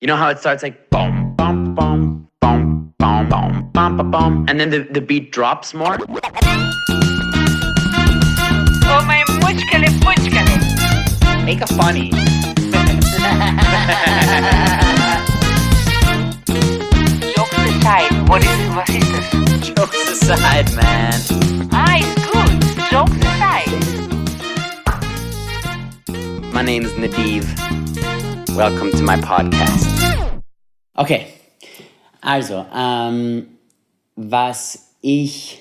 You know how it starts like boom, boom, boom, boom, boom, boom, boom, boom, boom, and then the beat drops more? Oh, my muchkele, muchkele. Make a funny. Jokes aside, was ist das? Jokes aside, man. Ist gut. Jokes aside. My name's Nadiv. Welcome to my podcast. Okay, also, was ich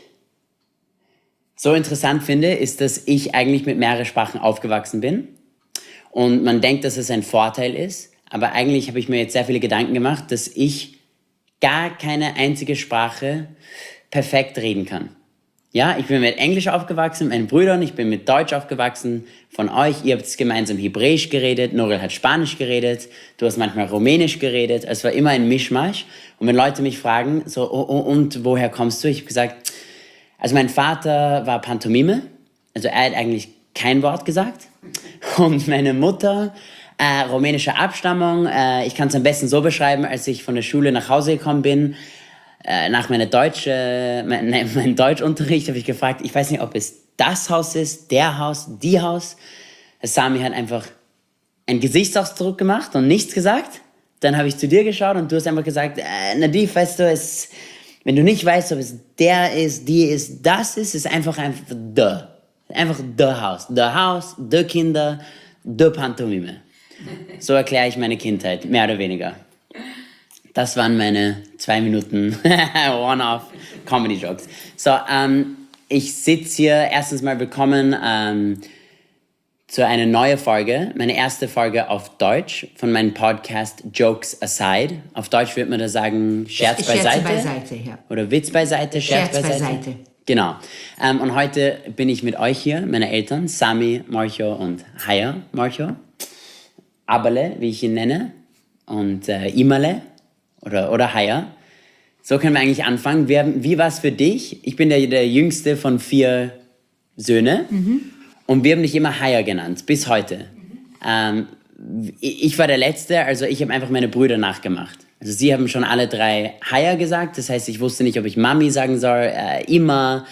so interessant finde, ist, dass ich eigentlich mit mehreren Sprachen aufgewachsen bin. Und man denkt, dass es ein Vorteil ist. Aber eigentlich habe ich mir jetzt sehr viele Gedanken gemacht, dass ich gar keine einzige Sprache perfekt reden kann. Ja, ich bin mit Englisch aufgewachsen, mit meinen Brüdern, ich bin mit Deutsch aufgewachsen. Von euch, ihr habt gemeinsam Hebräisch geredet, Norel hat Spanisch geredet, du hast manchmal Rumänisch geredet. Es war immer ein Mischmasch. Und wenn Leute mich fragen, so, und woher kommst du? Ich habe gesagt, also mein Vater war Pantomime, also er hat eigentlich kein Wort gesagt. Und meine Mutter, rumänische Abstammung, ich kann es am besten so beschreiben, als ich von der Schule nach Hause gekommen bin, nach meinem Deutschunterricht habe ich gefragt, ich weiß nicht, ob es das Haus ist, der Haus, die Haus. Sami hat einfach einen Gesichtsausdruck gemacht und nichts gesagt. Dann habe ich zu dir geschaut und du hast einfach gesagt, Nadiv, weißt du, wenn du nicht weißt, ob es der ist, die ist, das ist einfach the. Einfach the Haus. The Haus, the Kinder, the Pantomime. So erkläre ich meine Kindheit, mehr oder weniger. Das waren meine 2 Minuten One-Off-Comedy-Jokes. So, ich sitze hier, erstens mal willkommen zu einer neuen Folge, meine erste Folge auf Deutsch von meinem Podcast Jokes Aside. Auf Deutsch würde man da sagen Scherz beiseite. Scherz beiseite, ja. Oder Witz beiseite, Scherz beiseite. Genau. Und heute bin ich mit euch hier, meine Eltern, Sami, Morcho und Haya, Morcho. Abale, wie ich ihn nenne, und Imale. Oder Haya. So können wir eigentlich anfangen. Wie war es für dich? Ich bin der jüngste von 4 Söhnen. Und wir haben dich immer Haya genannt, bis heute. Ich war der Letzte, also ich habe einfach meine Brüder nachgemacht. Also sie haben schon alle 3 Haya gesagt. Das heißt, ich wusste nicht, ob ich Mami sagen soll, Ima,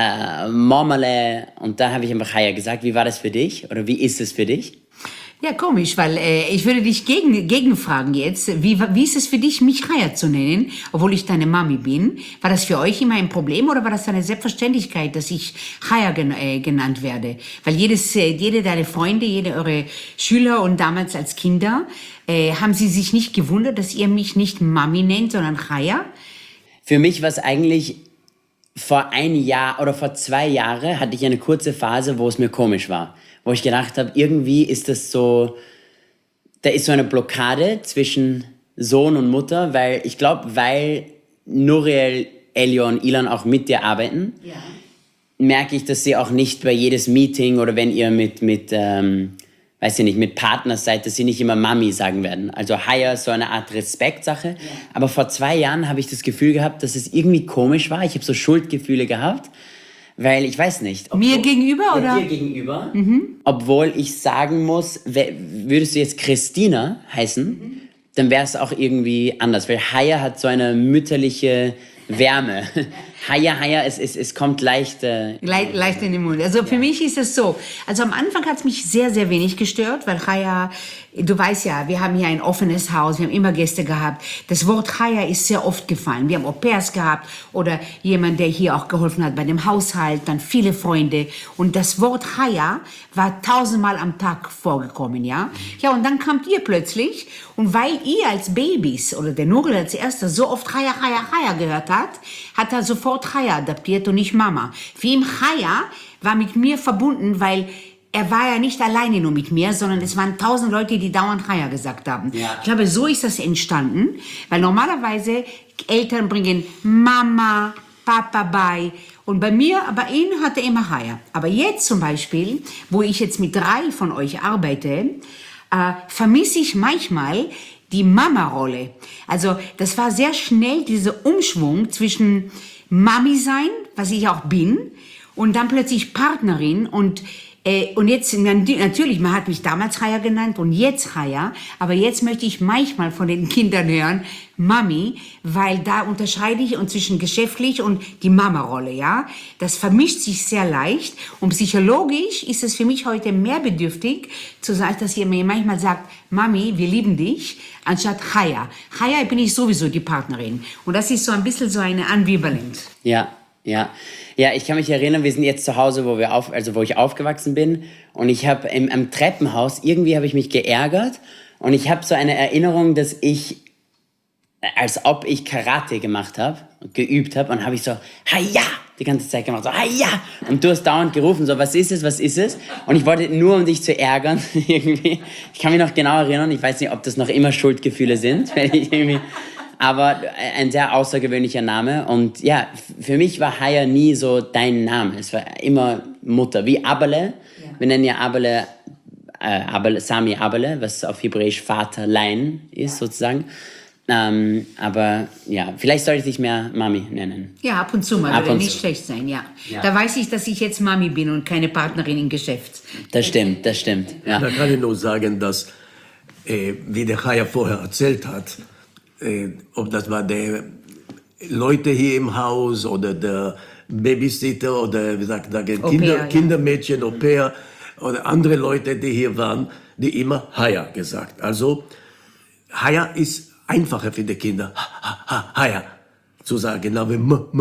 Momale. Und da habe ich einfach Haya gesagt. Wie war das für dich? Oder wie ist es für dich? Ja, komisch, weil ich würde dich gegenfragen jetzt. Wie ist es für dich, mich Haya zu nennen, obwohl ich deine Mami bin? War das für euch immer ein Problem oder war das eine Selbstverständlichkeit, dass ich Haya genannt werde? Weil jede deiner Freunde, jede eure Schüler und damals als Kinder, haben sie sich nicht gewundert, dass ihr mich nicht Mami nennt, sondern Haya? Für mich war es eigentlich vor 1 Jahr oder vor 2 Jahren hatte ich eine kurze Phase, wo es mir komisch war. Wo ich gedacht habe, irgendwie ist das so, da ist so eine Blockade zwischen Sohn und Mutter, weil ich glaube, weil Nuriel, Elio und Ilan auch mit dir arbeiten, merke ich, dass sie auch nicht bei jedes Meeting oder wenn ihr mit Partners seid, dass sie nicht immer Mami sagen werden. Also Haya ist so eine Art Respektsache. Ja. Aber vor 2 Jahren habe ich das Gefühl gehabt, dass es irgendwie komisch war. Ich habe so Schuldgefühle gehabt. Weil ich weiß nicht. Mir gegenüber, oder? Dir gegenüber. Obwohl ich sagen muss, würdest du jetzt Christina heißen, dann wäre es auch irgendwie anders. Weil Haya hat so eine mütterliche Wärme. Haya, es kommt leicht... Leicht in den Mund. Also für mich ist es so. Also am Anfang hat es mich sehr, sehr wenig gestört, weil Haya, du weißt ja, wir haben hier ein offenes Haus, wir haben immer Gäste gehabt. Das Wort Haya ist sehr oft gefallen. Wir haben Au-pairs gehabt oder jemand, der hier auch geholfen hat bei dem Haushalt, dann viele Freunde. Und das Wort Haya war 1000-mal am Tag vorgekommen, ja. Ja, und dann kamt ihr plötzlich und weil ihr als Babys oder der Nurel als Erster so oft Haya, Haya, Haya gehört hat er sofort Haya adaptiert und nicht Mama. Für ihn Haya war mit mir verbunden, weil er war ja nicht alleine nur mit mir, sondern es waren 1000 Leute, die dauernd Haya gesagt haben. Ja. Ich glaube, so ist das entstanden, weil normalerweise Eltern bringen Mama, Papa bei und bei ihm hatte er immer Haya. Aber jetzt zum Beispiel, wo ich jetzt mit 3 von euch arbeite, vermisse ich manchmal die Mama-Rolle. Also das war sehr schnell dieser Umschwung zwischen Mami sein, was ich auch bin, und dann plötzlich Partnerin. Und Und jetzt, natürlich, man hat mich damals Chaya genannt und jetzt Chaya, aber jetzt möchte ich manchmal von den Kindern hören, Mami, weil da unterscheide ich zwischen geschäftlich und die Mama-Rolle, ja. Das vermischt sich sehr leicht und psychologisch ist es für mich heute mehr bedürftig, zu sagen, dass ihr mir manchmal sagt, Mami, wir lieben dich, anstatt Chaya. Chaya bin ich sowieso die Partnerin. Und das ist so ein bisschen so eine Ambivalenz. Ja. Ja, ich kann mich erinnern, wir sind jetzt zu Hause, wo ich aufgewachsen bin. Und ich habe am Treppenhaus, irgendwie habe ich mich geärgert. Und ich habe so eine Erinnerung, dass als ob ich Karate gemacht habe, geübt habe. Und habe ich so, Hi-ya, die ganze Zeit gemacht, so, Hi-ya. Und du hast dauernd gerufen, so, was ist es? Und ich wollte nur, um dich zu ärgern, irgendwie. Ich kann mich noch genau erinnern, ich weiß nicht, ob das noch immer Schuldgefühle sind, wenn ich irgendwie... Aber ein sehr außergewöhnlicher Name. Und ja, für mich war Chaya nie so dein Name. Es war immer Mutter. Wie Abele. Ja. Wir nennen ja Abele, Sami Abele, was auf Hebräisch Vaterlein ist, sozusagen. Aber ja, vielleicht sollte ich dich mehr Mami nennen. Ja, ab und zu mal. Würde nicht schlecht sein, ja. Da weiß ich, dass ich jetzt Mami bin und keine Partnerin im Geschäft. Das stimmt. Ja. Da kann ich nur sagen, dass, wie der Chaya vorher erzählt hat, ob das war der Leute hier im Haus oder der Babysitter oder wie sagt der Kindermädchen, Au-pair oder andere Leute, die hier waren, die immer Chaya gesagt. Also Chaya ist einfacher für die Kinder, Chaya zu sagen, aber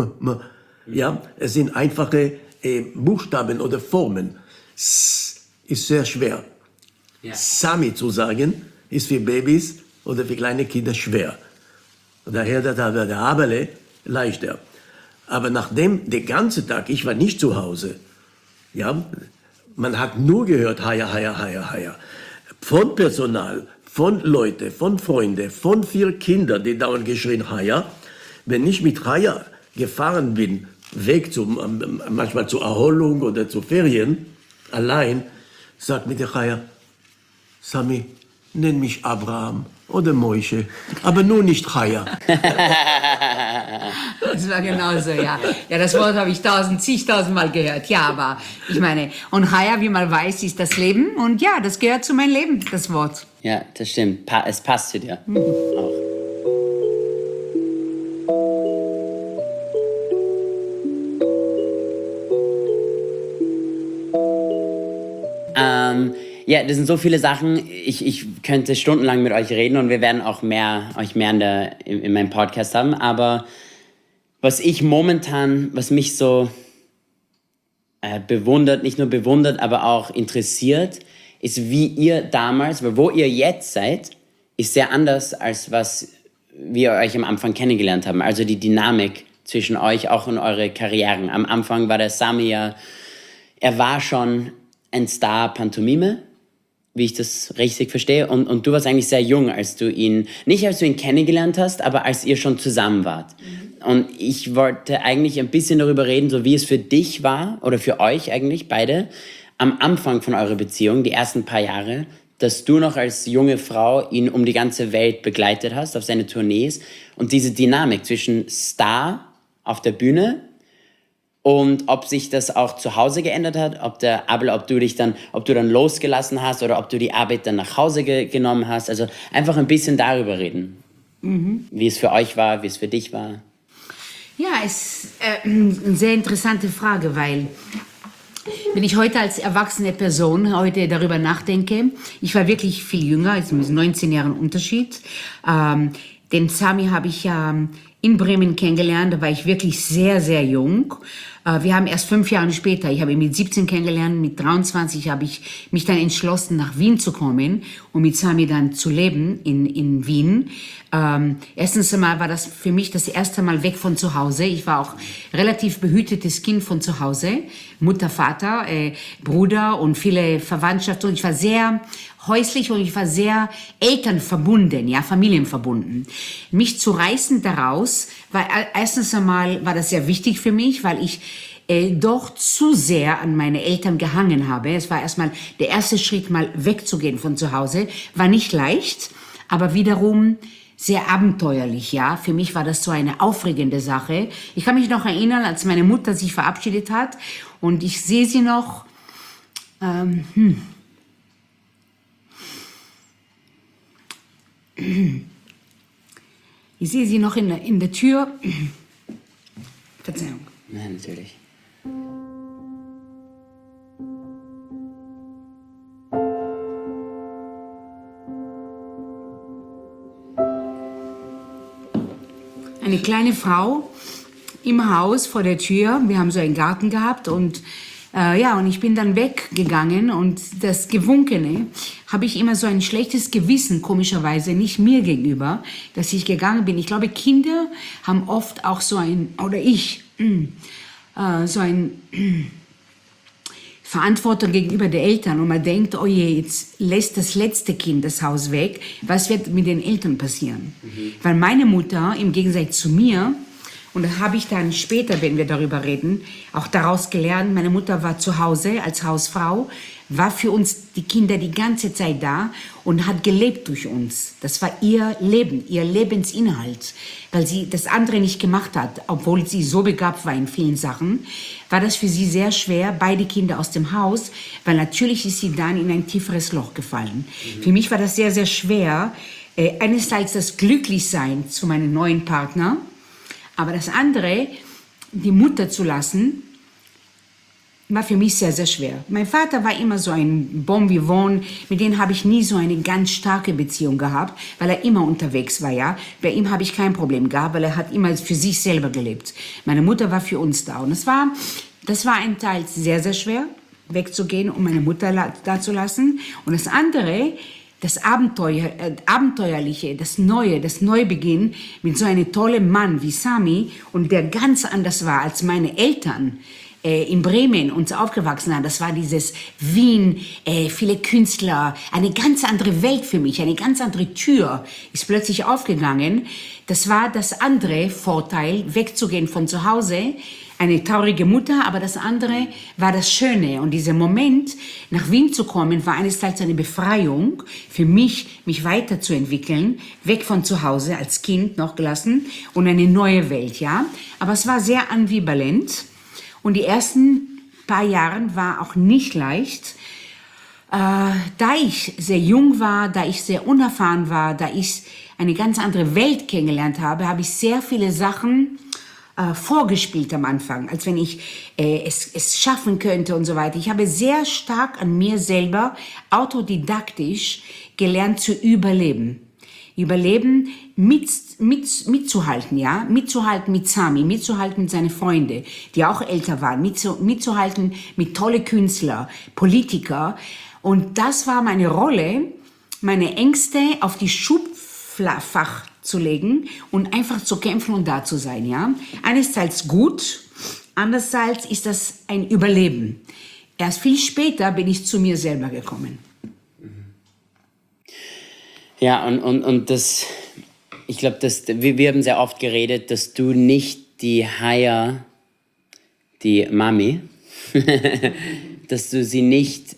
ja, es sind einfache Buchstaben oder Formen. S ist sehr schwer. Ja. Sami zu sagen ist für Babys oder für kleine Kinder schwer. Und daher der Abele leichter. Aber nachdem den ganzen Tag, ich war nicht zu Hause, ja, man hat nur gehört, Chaya. Von Personal, von Leuten, von Freunden, von 4 Kindern, die dauernd geschrien, Chaya. Wenn ich mit Chaya gefahren bin, manchmal zur Erholung oder zu Ferien, allein, sagt mir der Chaya, Sami, nenn mich Abraham oder Moishe, aber nur nicht Chaya. Das war genauso, ja. Ja, das Wort habe ich zigtausend Mal gehört. Ja, aber ich meine, und Chaya, wie man weiß, ist das Leben. Und ja, das gehört zu meinem Leben, das Wort. Ja, das stimmt. Es passt zu dir. Auch. Ja, das sind so viele Sachen. Ich könnte stundenlang mit euch reden und wir werden auch euch mehr in meinem Podcast haben. Aber was mich so bewundert, nicht nur bewundert, aber auch interessiert, ist, wie ihr damals, wo ihr jetzt seid, ist sehr anders, als was wir euch am Anfang kennengelernt haben. Also die Dynamik zwischen euch, auch in eure Karrieren. Am Anfang war der Sami er war schon ein Star Pantomime, wie ich das richtig verstehe. Und du warst eigentlich sehr jung, als du ihn kennengelernt hast, aber als ihr schon zusammen wart. Und ich wollte eigentlich ein bisschen darüber reden, so wie es für dich war, oder für euch eigentlich, beide, am Anfang von eurer Beziehung, die ersten paar Jahre, dass du noch als junge Frau ihn um die ganze Welt begleitet hast, auf seine Tournees. Und diese Dynamik zwischen Star auf der Bühne und ob sich das auch zu Hause geändert hat, ob du dann losgelassen hast oder ob du die Arbeit dann nach Hause genommen hast. Also einfach ein bisschen darüber reden, wie es für euch war, wie es für dich war. Ja, es ist eine sehr interessante Frage, weil wenn ich heute als erwachsene Person darüber nachdenke, ich war wirklich viel jünger, also mit 19 Jahren Unterschied. Den Sami habe ich ja in Bremen kennengelernt, da war ich wirklich sehr, sehr jung. Wir haben erst 5 Jahre später, ich habe ihn mit 17 kennengelernt, mit 23 habe ich mich dann entschlossen, nach Wien zu kommen und mit Sami dann zu leben in Wien. Erstens einmal war das für mich das erste Mal weg von zu Hause. Ich war auch relativ behütetes Kind von zu Hause. Mutter, Vater, Bruder und viele Verwandtschaft. Und ich war sehr häuslich und ich war sehr elternverbunden, ja, familienverbunden. Mich zu reißen daraus, weil erstens einmal war das sehr wichtig für mich, weil ich doch zu sehr an meine Eltern gehangen habe. Es war erstmal der erste Schritt, mal wegzugehen von zu Hause. War nicht leicht, aber wiederum sehr abenteuerlich, ja. Für mich war das so eine aufregende Sache. Ich kann mich noch erinnern, als meine Mutter sich verabschiedet hat und ich sehe sie noch Ich sehe sie noch in der Tür. Verzeihung. Nein, natürlich. Eine kleine Frau im Haus vor der Tür. Wir haben so einen Garten gehabt und und ich bin dann weggegangen und das Gewunkene habe ich immer so ein schlechtes Gewissen, komischerweise, nicht mir gegenüber, dass ich gegangen bin. Ich glaube, Kinder haben oft auch so ein, oder ich, so ein Verantwortung gegenüber den Eltern und man denkt, oh je, jetzt lässt das letzte Kind das Haus weg, was wird mit den Eltern passieren? Weil meine Mutter, im Gegensatz zu mir, und das habe ich dann später, wenn wir darüber reden, auch daraus gelernt, meine Mutter war zu Hause als Hausfrau, war für uns die Kinder die ganze Zeit da und hat gelebt durch uns. Das war ihr Leben, ihr Lebensinhalt. Weil sie das andere nicht gemacht hat, obwohl sie so begabt war in vielen Sachen, war das für sie sehr schwer, beide Kinder aus dem Haus, weil natürlich ist sie dann in ein tieferes Loch gefallen. Für mich war das sehr, sehr schwer, einerseits das Glücklichsein zu meinem neuen Partner, aber das andere, die Mutter zu lassen, war für mich sehr, sehr schwer. Mein Vater war immer so ein Bon vivant, mit dem habe ich nie so eine ganz starke Beziehung gehabt, weil er immer unterwegs war, ja. Bei ihm habe ich kein Problem gehabt, weil er hat immer für sich selber gelebt. Meine Mutter war für uns da und das war ein Teil sehr, sehr schwer, wegzugehen und meine Mutter da zu lassen. Und das andere, das Abenteuerliche, das Neue, das Neubeginn mit so einem tollen Mann wie Sami und der ganz anders war als meine Eltern in Bremen uns aufgewachsen haben. Das war dieses Wien, viele Künstler, eine ganz andere Welt für mich, eine ganz andere Tür ist plötzlich aufgegangen. Das war das andere Vorteil, wegzugehen von zu Hause, eine traurige Mutter, aber das andere war das Schöne. Und dieser Moment, nach Wien zu kommen, war einerseits eine Befreiung für mich, mich weiterzuentwickeln, weg von zu Hause, als Kind noch gelassen und eine neue Welt, ja. Aber es war sehr ambivalent und die ersten paar Jahre war auch nicht leicht. Da ich sehr jung war, da ich sehr unerfahren war, da ich eine ganz andere Welt kennengelernt habe, habe ich sehr viele Sachen vorgespielt am Anfang, als wenn ich es schaffen könnte und so weiter. Ich habe sehr stark an mir selber autodidaktisch gelernt zu überleben. Überleben mitzuhalten, ja, mitzuhalten mit Sami, mitzuhalten mit seinen Freunden, die auch älter waren, mitzuhalten mit tolle Künstler, Politiker. Und das war meine Rolle, meine Ängste auf die Schubfach zu legen und einfach zu kämpfen und da zu sein, ja. Einerseits gut, andererseits ist das ein Überleben. Erst viel später bin ich zu mir selber gekommen. Ja, und das, ich glaube, wir haben sehr oft geredet, dass du nicht die Haya, die Mami, dass du sie nicht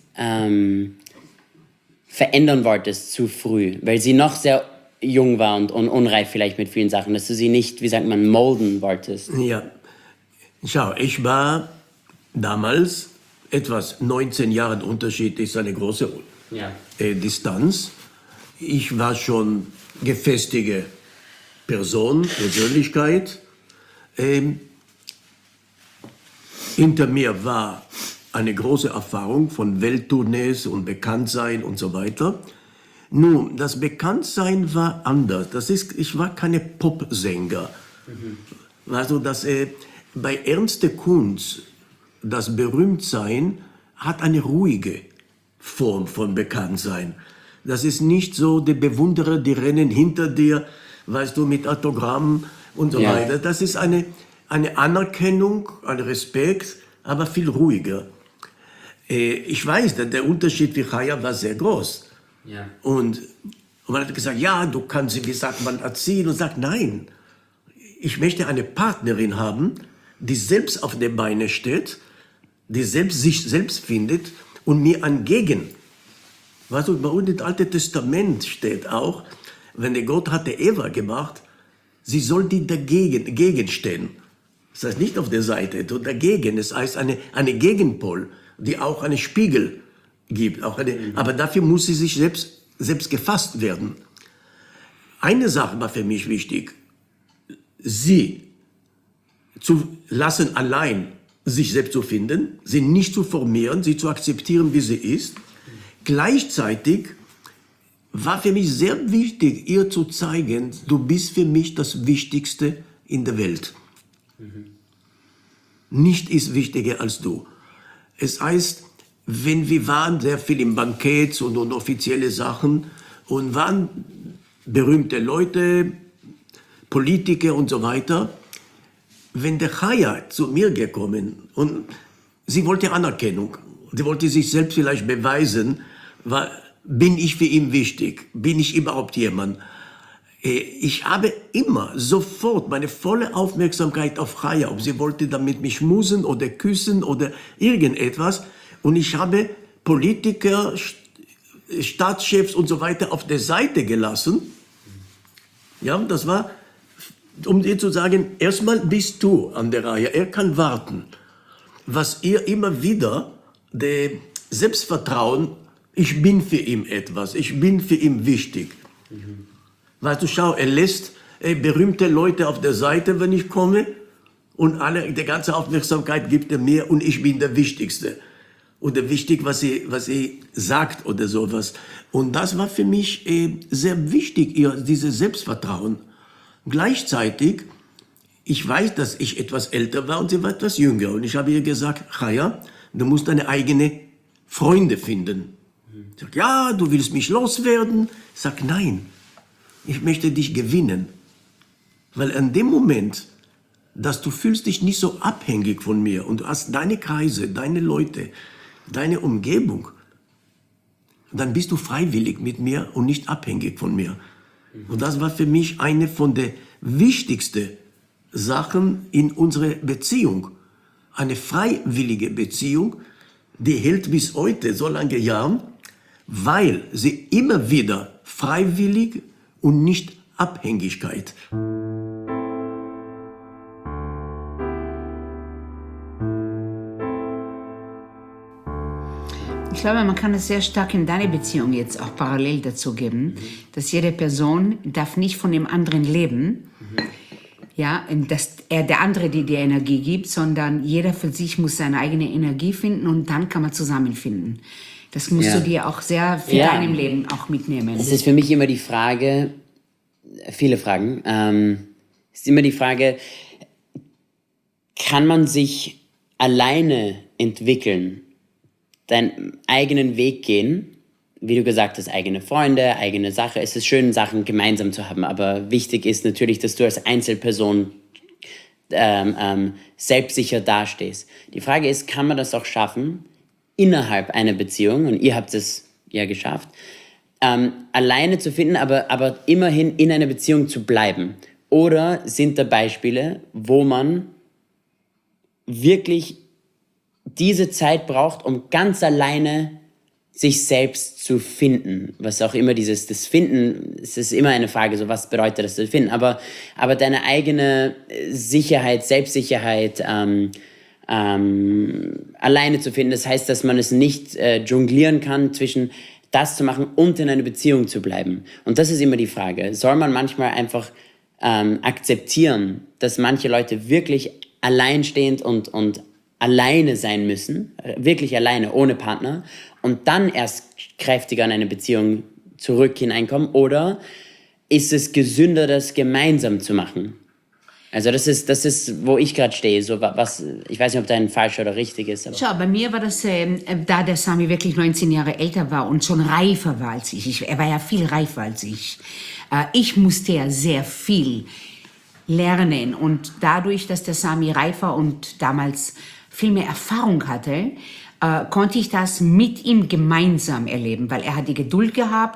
verändern wolltest zu früh, weil sie noch sehr jung war und unreif vielleicht mit vielen Sachen, dass du sie nicht, wie sagt man, molden wolltest. Ja, schau, ich war damals etwas 19 Jahre Unterschied ist eine große Distanz. Ich war schon gefestigte Person, Persönlichkeit. Hinter mir war eine große Erfahrung von Welttournees und Bekanntsein und so weiter. Nun, das Bekanntsein war anders. Ich war keine Popsänger. Also bei ernster Kunst, das Berühmtsein hat eine ruhige Form von Bekanntsein. Das ist nicht so, die Bewunderer, die rennen hinter dir, weißt du, mit Autogrammen und so weiter. Das ist eine Anerkennung, ein Respekt, aber viel ruhiger. Ich weiß, der Unterschied wie Chaya war sehr groß. Ja. Und man hat gesagt, ja, du kannst sie, wie sagt man, erziehen. Und sagt, nein, ich möchte eine Partnerin haben, die selbst auf den Beinen steht, die sich selbst findet und mir entgegen. Weißt du, bei uns im Alten Testament steht auch, wenn der Gott hatte Eva gemacht, sie soll die dagegen stehen. Das heißt nicht auf der Seite, dagegen. Das heißt eine Gegenpol, die auch einen Spiegel gibt. Aber dafür muss sie sich selbst gefasst werden. Eine Sache war für mich wichtig, sie zu lassen allein, sich selbst zu finden, sie nicht zu formieren, sie zu akzeptieren, wie sie ist. Gleichzeitig war für mich sehr wichtig, ihr zu zeigen, du bist für mich das Wichtigste in der Welt. Nicht ist wichtiger als du. Es heißt, wenn wir waren sehr viel im Bankett und offizielle Sachen und waren berühmte Leute, Politiker und so weiter, wenn der Chaya zu mir gekommen und sie wollte Anerkennung, sie wollte sich selbst vielleicht beweisen, bin ich für ihn wichtig, bin ich überhaupt jemand? Ich habe immer sofort meine volle Aufmerksamkeit auf Chaya, ob sie wollte damit mich schmusen oder küssen oder irgendetwas. Und ich habe Politiker, Staatschefs und so weiter auf der Seite gelassen. Ja, das war, um dir zu sagen, erstmal bist du an der Reihe, er kann warten. Was ihr immer wieder, der Selbstvertrauen, ich bin für ihn etwas, ich bin für ihn wichtig. Weißt du, schau, er lässt berühmte Leute auf der Seite, wenn ich komme, und die ganze Aufmerksamkeit gibt er mir und ich bin der Wichtigste. Oder wichtig, was sie sagt oder sowas. Und das war für mich sehr wichtig, dieses Selbstvertrauen. Gleichzeitig, ich weiß, dass ich etwas älter war und sie war etwas jünger. Und ich habe ihr gesagt, Chaya, du musst deine eigenen Freunde finden. Sie sagt, ja, du willst mich loswerden. Ich sage, nein, ich möchte dich gewinnen. Weil in dem Moment, dass du fühlst dich nicht so abhängig von mir und du hast deine Kreise, deine Leute, deine Umgebung, dann bist du freiwillig mit mir und nicht abhängig von mir. Und das war für mich eine von der wichtigsten Sachen in unserer Beziehung. Eine freiwillige Beziehung, die hält bis heute so lange Jahre, weil sie immer wieder freiwillig und nicht Abhängigkeit. Ich glaube, man kann es sehr stark in deine Beziehung jetzt auch parallel dazu geben, dass jede Person darf nicht von dem anderen leben, ja, dass er der andere die Energie gibt, sondern jeder für sich muss seine eigene Energie finden und dann kann man zusammenfinden. Das musst du dir auch sehr für deinem Leben auch mitnehmen. Es ist für mich immer die Frage, viele Fragen, es ist immer die Frage, kann man sich alleine entwickeln, deinen eigenen Weg gehen, wie du gesagt hast, eigene Freunde, eigene Sache. Es ist schön, Sachen gemeinsam zu haben, aber wichtig ist natürlich, dass du als Einzelperson selbstsicher dastehst. Die Frage ist, kann man das auch schaffen, innerhalb einer Beziehung, und ihr habt es ja geschafft, alleine zu finden, aber immerhin in einer Beziehung zu bleiben? Oder sind da Beispiele, wo man wirklich diese Zeit braucht, um ganz alleine sich selbst zu finden? Was auch immer das Finden, es ist immer eine Frage, so was bedeutet das zu finden, aber deine eigene Sicherheit, Selbstsicherheit alleine zu finden, das heißt, dass man es nicht jonglieren kann zwischen das zu machen und in einer Beziehung zu bleiben. Und das ist immer die Frage. Soll man manchmal einfach akzeptieren, dass manche Leute wirklich alleinstehend und alleine sein müssen, wirklich alleine, ohne Partner, und dann erst kräftiger in eine Beziehung zurück hineinkommen? Oder ist es gesünder, das gemeinsam zu machen? Also das ist, wo ich gerade stehe. So was, ich weiß nicht, ob das falsch oder richtig ist. Aber. Schau, bei mir war das, da der Sami wirklich 19 Jahre älter war und schon reifer war als ich. Er war ja viel reifer als ich. Ich musste ja sehr viel lernen. Und dadurch, dass der Sami reifer und damals viel mehr Erfahrung hatte, konnte ich das mit ihm gemeinsam erleben, weil er hat die Geduld gehabt,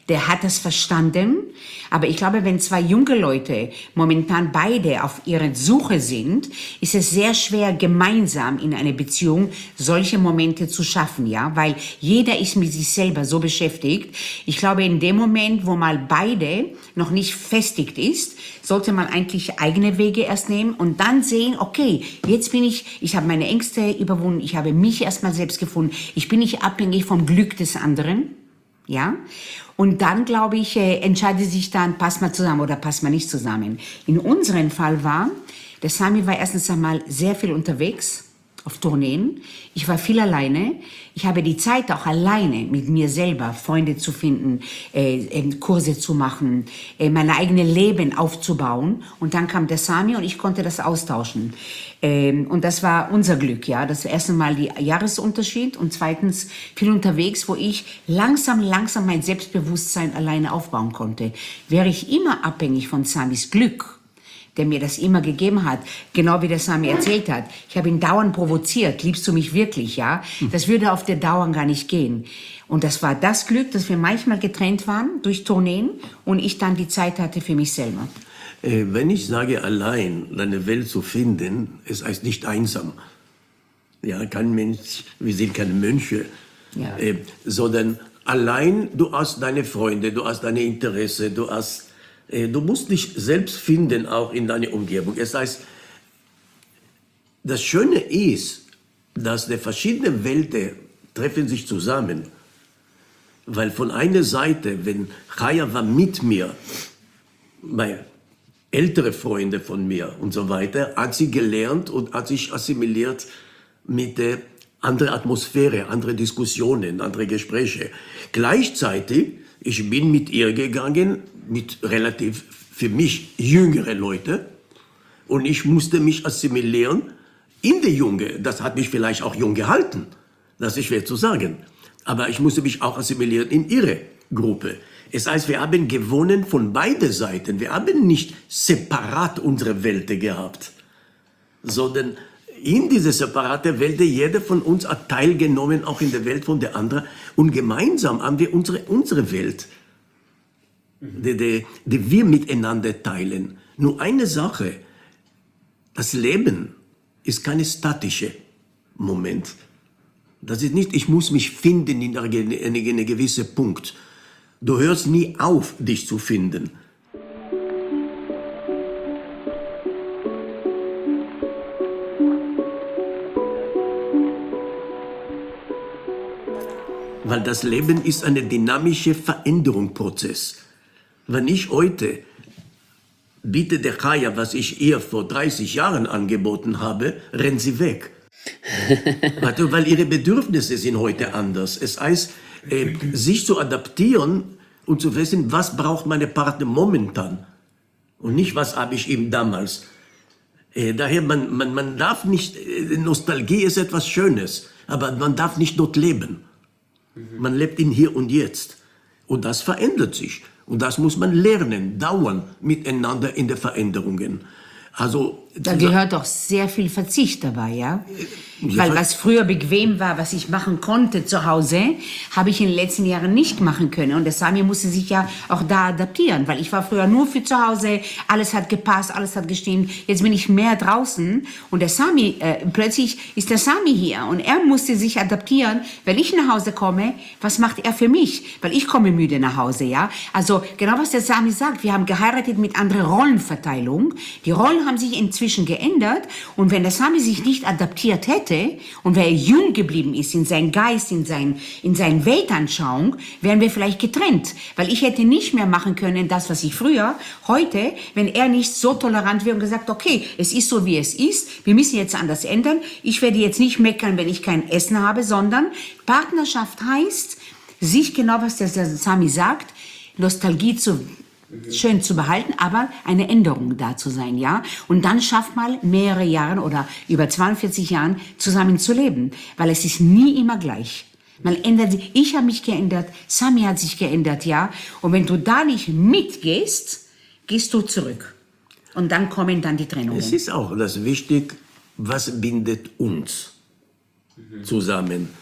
der hat es verstanden. Aber ich glaube, wenn zwei junge Leute momentan beide auf ihrer Suche sind, ist es sehr schwer, gemeinsam in einer Beziehung solche Momente zu schaffen, ja, weil jeder ist mit sich selber so beschäftigt. Ich glaube, in dem Moment, wo mal beide noch nicht festigt ist, sollte man eigentlich eigene Wege erst nehmen und dann sehen, okay, jetzt bin ich habe meine Ängste überwunden, ich habe mich erstmal selbst gefunden, ich bin nicht abhängig vom Glück des anderen, ja. Und dann, glaube ich, entscheidet sich dann, passt man zusammen oder passt man nicht zusammen. In unserem Fall war, der Sami war erstens einmal sehr viel unterwegs, auf Tourneen. Ich war viel alleine. Ich habe die Zeit auch alleine mit mir selber Freunde zu finden, Kurse zu machen, mein eigenes Leben aufzubauen. Und dann kam der Sami und ich konnte das austauschen. Und das war unser Glück, ja. Das erste Mal der Jahresunterschied und zweitens viel unterwegs, wo ich langsam mein Selbstbewusstsein alleine aufbauen konnte. Wäre ich immer abhängig von Samis Glück, der mir das immer gegeben hat, genau wie der Sami erzählt hat. Ich habe ihn dauernd provoziert, liebst du mich wirklich, ja? Das würde auf der Dauer gar nicht gehen. Und das war das Glück, dass wir manchmal getrennt waren durch Tourneen und ich dann die Zeit hatte für mich selber. Wenn ich sage, allein deine Welt zu finden, es heißt nicht einsam. Ja, kein Mensch, wir sind keine Mönche, Ja. Sondern allein, du hast deine Freunde, du hast deine Interesse, du musst dich selbst finden, auch in deiner Umgebung. Es heißt, das Schöne ist, dass die verschiedenen Welten treffen sich zusammen. Weil von einer Seite, wenn Chaya war mit mir, bei ältere Freunde von mir und so weiter, hat sie gelernt und hat sich assimiliert mit der anderen Atmosphäre, andere Diskussionen, andere Gespräche. Gleichzeitig, ich bin mit ihr gegangen, mit relativ für mich jüngere Leute, und ich musste mich assimilieren in die Junge. Das hat mich vielleicht auch jung gehalten, das ist schwer zu sagen. Aber ich musste mich auch assimilieren in ihre Gruppe. Es heißt, wir haben gewonnen von beiden Seiten. Wir haben nicht separat unsere Welten gehabt, sondern in diese separate Welt, jeder von uns hat teilgenommen, auch in der Welt von der anderen. Und gemeinsam haben wir unsere Welt, die wir miteinander teilen. Nur eine Sache, das Leben ist kein statischer Moment. Das ist nicht, ich muss mich finden in einem gewissen Punkt. Du hörst nie auf, dich zu finden. Weil das Leben ist ein dynamischer Veränderungsprozess. Wenn ich heute biete der Chaya, was ich ihr vor 30 Jahren angeboten habe, rennt sie weg. Weil ihre Bedürfnisse sind heute anders. Es heißt, sich zu adaptieren und zu wissen, was braucht meine Partner momentan und nicht, was habe ich ihm damals. Daher, man darf nicht, Nostalgie ist etwas Schönes, aber man darf nicht dort leben. Man lebt in Hier und Jetzt. Und das verändert sich. Und das muss man lernen, dauern miteinander in den Veränderungen. Also, Da gehört doch sehr viel Verzicht dabei, ja? Weil was früher bequem war, was ich machen konnte zu Hause, habe ich in den letzten Jahren nicht machen können. Und der Sami musste sich ja auch da adaptieren, weil ich war früher nur für zu Hause, alles hat gepasst, alles hat gestimmt. Jetzt bin ich mehr draußen und der Sami, plötzlich ist der Sami hier und er musste sich adaptieren, weil ich nach Hause komme, was macht er für mich? Weil ich komme müde nach Hause, ja? Also genau was der Sami sagt, wir haben geheiratet mit anderer Rollenverteilung. Die Rollen haben sich inzwischen geändert und wenn der Sami sich nicht adaptiert hätte und wer jung geblieben ist in seinem Geist, in seiner Weltanschauung, wären wir vielleicht getrennt, weil ich hätte nicht mehr machen können das, was ich früher, heute, wenn er nicht so tolerant wäre und gesagt, okay, es ist so, wie es ist, wir müssen jetzt anders ändern, ich werde jetzt nicht meckern, wenn ich kein Essen habe, sondern Partnerschaft heißt, sich genau, was der Sami sagt, Nostalgie schön zu behalten, aber eine Änderung da zu sein, ja. Und dann schafft man mehrere Jahre oder über 42 Jahren zusammen zu leben, weil es ist nie immer gleich. Man ändert sich. Ich habe mich geändert, Sami hat sich geändert, ja. Und wenn du da nicht mitgehst, gehst du zurück. Und dann kommen dann die Trennungen. Es ist auch das wichtig, was bindet uns zusammen.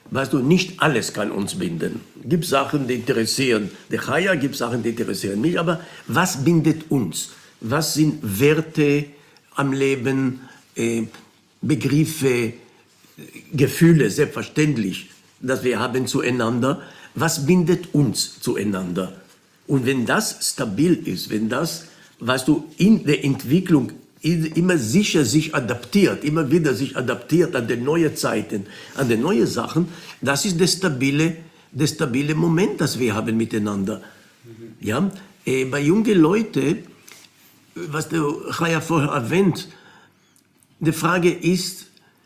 weißt du, nicht alles kann uns binden. Es gibt Sachen, die interessieren die Chaya, gibt Sachen, die interessieren mich. Aber was bindet uns? Was sind Werte am Leben, Begriffe, Gefühle, selbstverständlich, dass wir haben zueinander? Was bindet uns zueinander? Und wenn das stabil ist, wenn das, weißt du, in der Entwicklung immer sicher sich adaptiert, immer wieder sich adaptiert an die neuen Zeiten, an die neuen Sachen, das ist das stabile Moment, das wir haben miteinander. Ja? Bei jungen Leuten, was der Chaya vorher erwähnt, die Frage ist,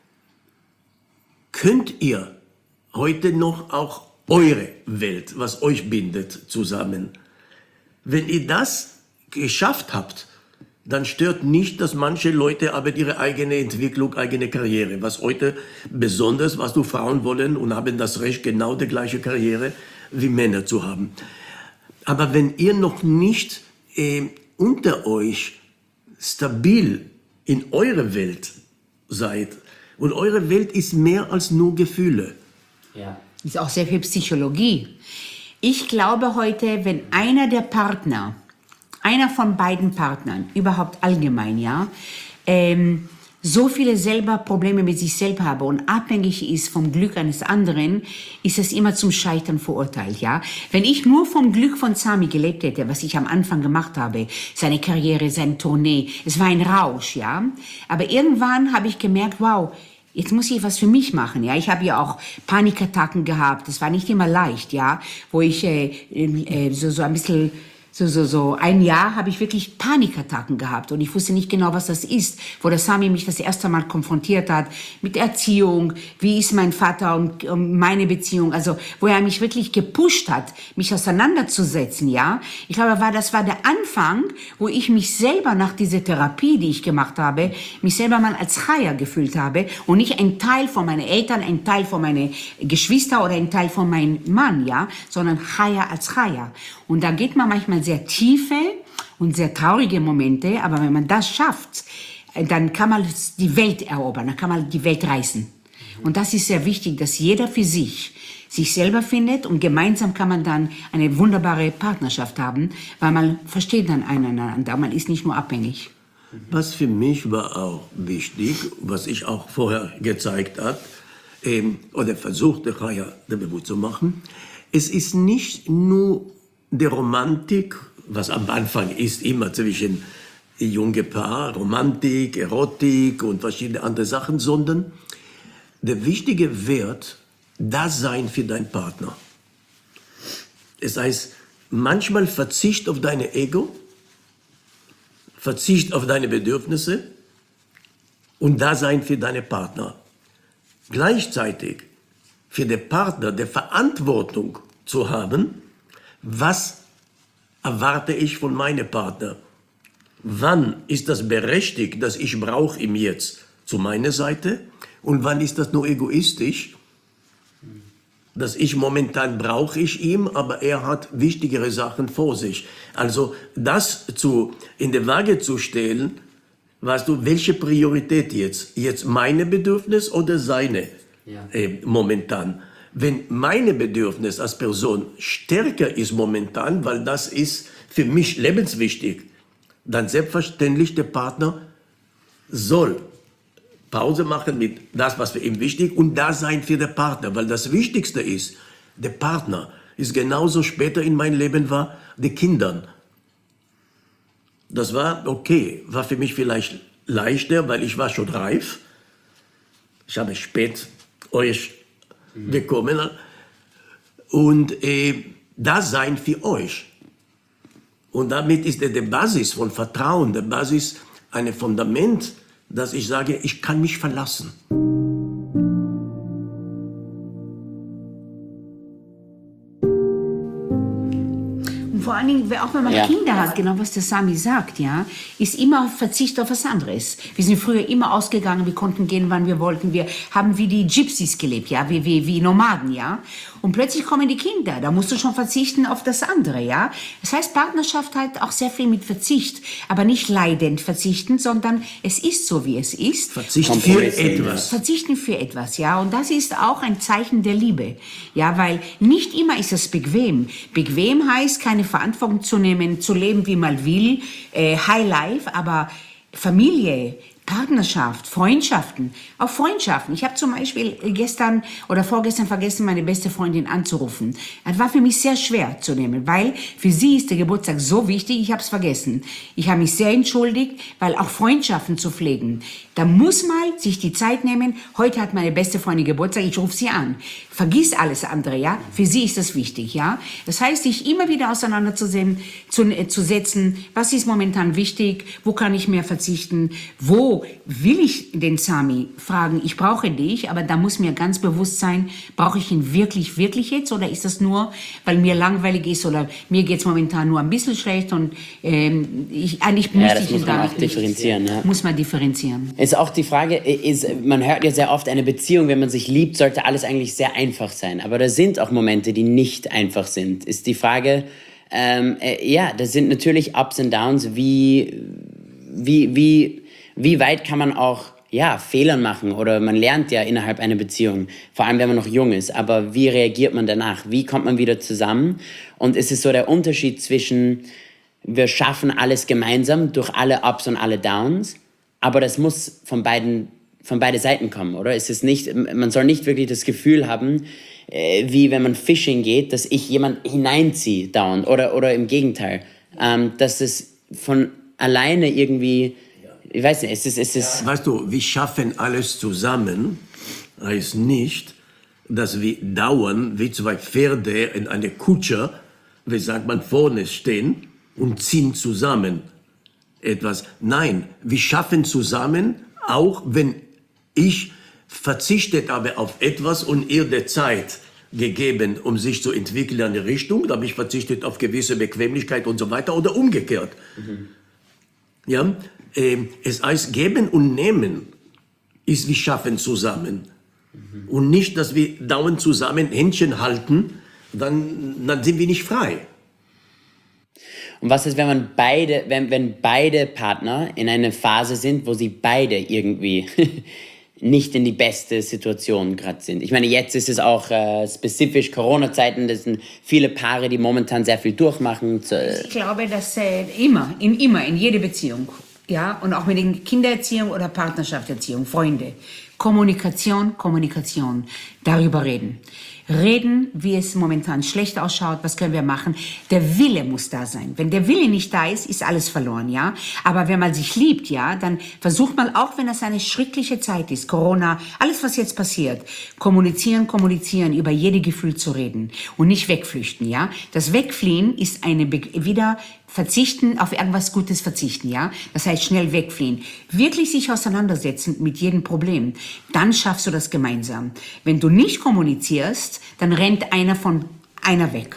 könnt ihr heute noch auch eure Welt, was euch bindet, zusammen? Wenn ihr das geschafft habt, dann stört nicht, dass manche Leute aber ihre eigene Entwicklung, eigene Karriere, was heute besonders, was du Frauen wollen und haben das Recht, genau die gleiche Karriere wie Männer zu haben. Aber wenn ihr noch nicht unter euch stabil in eurer Welt seid, und eure Welt ist mehr als nur Gefühle. Ja. Ist auch sehr viel Psychologie. Ich glaube heute, wenn einer von beiden Partnern, überhaupt allgemein, ja, so viele selber Probleme mit sich selber habe und abhängig ist vom Glück eines anderen, ist es immer zum Scheitern verurteilt, ja. Wenn ich nur vom Glück von Sami gelebt hätte, was ich am Anfang gemacht habe, seine Karriere, seine Tournee, es war ein Rausch, ja. Aber irgendwann habe ich gemerkt, wow, jetzt muss ich was für mich machen, ja. Ich habe ja auch Panikattacken gehabt, das war nicht immer leicht, ja, wo ich so ein bisschen so ein Jahr habe ich wirklich Panikattacken gehabt und ich wusste nicht genau, was das ist, wo der Sami mich das erste Mal konfrontiert hat mit Erziehung, wie ist mein Vater und meine Beziehung, also wo er mich wirklich gepusht hat, mich auseinanderzusetzen, ja. Ich glaube, das war der Anfang, wo ich mich selber nach dieser Therapie, die ich gemacht habe, mich selber mal als Chaya gefühlt habe und nicht ein Teil von meinen Eltern, ein Teil von meinen Geschwistern oder ein Teil von meinem Mann, ja, sondern Chaya als Chaya. Und da geht man manchmal sehr tiefe und sehr traurige Momente, aber wenn man das schafft, dann kann man die Welt erobern, dann kann man die Welt reißen. Und das ist sehr wichtig, dass jeder für sich selber findet und gemeinsam kann man dann eine wunderbare Partnerschaft haben, weil man versteht dann einander, man ist nicht nur abhängig. Was für mich war auch wichtig, was ich auch vorher gezeigt habe, oder versuchte, Chaya bewusst zu machen, es ist nicht nur die Romantik, was am Anfang ist, immer zwischen junge Paar, Romantik, Erotik und verschiedene andere Sachen, sondern der wichtige Wert, das Sein für deinen Partner. Das heißt, manchmal Verzicht auf deine Ego, Verzicht auf deine Bedürfnisse und Dasein für deine Partner. Gleichzeitig für den Partner die Verantwortung zu haben, was erwarte ich von meinem Partner? Wann ist das berechtigt, dass ich brauche ihn jetzt zu meiner Seite? Und wann ist das nur egoistisch, dass ich momentan brauche ich ihn, aber er hat wichtigere Sachen vor sich. Also das in die Waage zu stellen, weißt du, welche Priorität jetzt? Jetzt meine Bedürfnis oder seine momentan? Wenn meine Bedürfnis als Person stärker ist momentan, weil das ist für mich lebenswichtig, dann selbstverständlich der Partner soll Pause machen mit das, was für ihn wichtig und da sein für den Partner, weil das Wichtigste ist, der Partner ist genauso später in meinem Leben war, die Kinder. Das war okay, war für mich vielleicht leichter, weil ich war schon reif. Ich habe spät euch bekommen und das sein für euch. Und damit ist die Basis von Vertrauen, der Basis, ein Fundament, dass ich sage, ich kann mich verlassen. Und vor allen Dingen, auch wenn man Ja. Kinder hat, genau was der Sami sagt, ja, ist immer Verzicht auf was anderes. Wir sind früher immer ausgegangen, wir konnten gehen, wann wir wollten. Wir haben wie die Gypsies gelebt, ja, wie Nomaden, ja. Und plötzlich kommen die Kinder, da musst du schon verzichten auf das andere, ja. Das heißt, Partnerschaft hat auch sehr viel mit Verzicht, aber nicht leidend verzichten, sondern es ist so, wie es ist. Verzicht für Kompromiss. etwas. Verzichten für etwas, ja. Und das ist auch ein Zeichen der Liebe. Ja, weil nicht immer ist es bequem. Bequem heißt, keine Verantwortung zu nehmen, zu leben, wie man will, High Life, aber Familie, Partnerschaft, Freundschaften, auch Freundschaften. Ich habe zum Beispiel gestern oder vorgestern vergessen, meine beste Freundin anzurufen. Das war für mich sehr schwer zu nehmen, weil für sie ist der Geburtstag so wichtig, ich habe es vergessen. Ich habe mich sehr entschuldigt, weil auch Freundschaften zu pflegen, da muss man sich die Zeit nehmen. Heute hat meine beste Freundin Geburtstag, ich rufe sie an. Vergiss alles andere, ja. Für sie ist das wichtig, ja. Das heißt, sich immer wieder auseinanderzusetzen, zu setzen, was ist momentan wichtig, wo kann ich mehr verzichten, wo will ich den Sami fragen, ich brauche dich, aber da muss mir ganz bewusst sein, brauche ich ihn wirklich, wirklich jetzt oder ist das nur, weil mir langweilig ist oder mir geht es momentan nur ein bisschen schlecht und eigentlich Ja, müsste das ich muss ihn man gar auch nicht differenzieren, ja. Muss man differenzieren. Ist auch die Frage, man hört ja sehr oft, eine Beziehung, wenn man sich liebt, sollte alles eigentlich sehr einfach sein. Aber da sind auch Momente, die nicht einfach sind. Ist die Frage, ja, das sind natürlich Ups und Downs. Wie weit kann man auch Fehler machen? Oder man lernt ja innerhalb einer Beziehung, vor allem wenn man noch jung ist. Aber wie reagiert man danach? Wie kommt man wieder zusammen? Und es ist so der Unterschied zwischen, wir schaffen alles gemeinsam durch alle Ups und alle Downs. Aber das muss von beiden Seiten kommen, oder? Es ist nicht, man soll nicht wirklich das Gefühl haben, wie wenn man Fishing geht, dass ich jemanden hineinziehe dauernd. Oder im Gegenteil. Dass es von alleine irgendwie, ich weiß nicht, es ist Weißt du, wir schaffen alles zusammen, heißt nicht, dass wir dauernd wie zwei Pferde in einer Kutsche, wie sagt man, vorne stehen und ziehen zusammen etwas. Nein, wir schaffen zusammen, auch wenn ich verzichtet habe auf etwas und ihr der Zeit gegeben, um sich zu entwickeln in eine Richtung, da habe ich verzichtet auf gewisse Bequemlichkeit und so weiter oder umgekehrt. Ja, es heißt geben und nehmen ist wir schaffen zusammen. Und nicht, dass wir dauernd zusammen Händchen halten, dann sind wir nicht frei. Und was ist, wenn man wenn beide Partner in einer Phase sind, wo sie beide irgendwie nicht in die beste Situation gerade sind? Ich meine, jetzt ist es auch spezifisch Corona-Zeiten, das sind viele Paare, die momentan sehr viel durchmachen. Ich glaube, dass in jeder Beziehung, ja, und auch mit den Kindererziehung oder Partnerschaftserziehung, Freunde, Kommunikation, darüber reden. Reden, wie es momentan schlecht ausschaut, was können wir machen. Der Wille muss da sein. Wenn der Wille nicht da ist, ist alles verloren, ja. Aber wenn man sich liebt, ja, dann versucht man, auch wenn das eine schreckliche Zeit ist, Corona, alles, was jetzt passiert, kommunizieren, über jede Gefühl zu reden und nicht wegflüchten, ja. Das Wegfliehen ist wieder verzichten, auf irgendwas Gutes verzichten, ja. Das heißt, schnell wegfliehen. Wirklich sich auseinandersetzen mit jedem Problem. Dann schaffst du das gemeinsam. Wenn du nicht kommunizierst, dann rennt einer weg.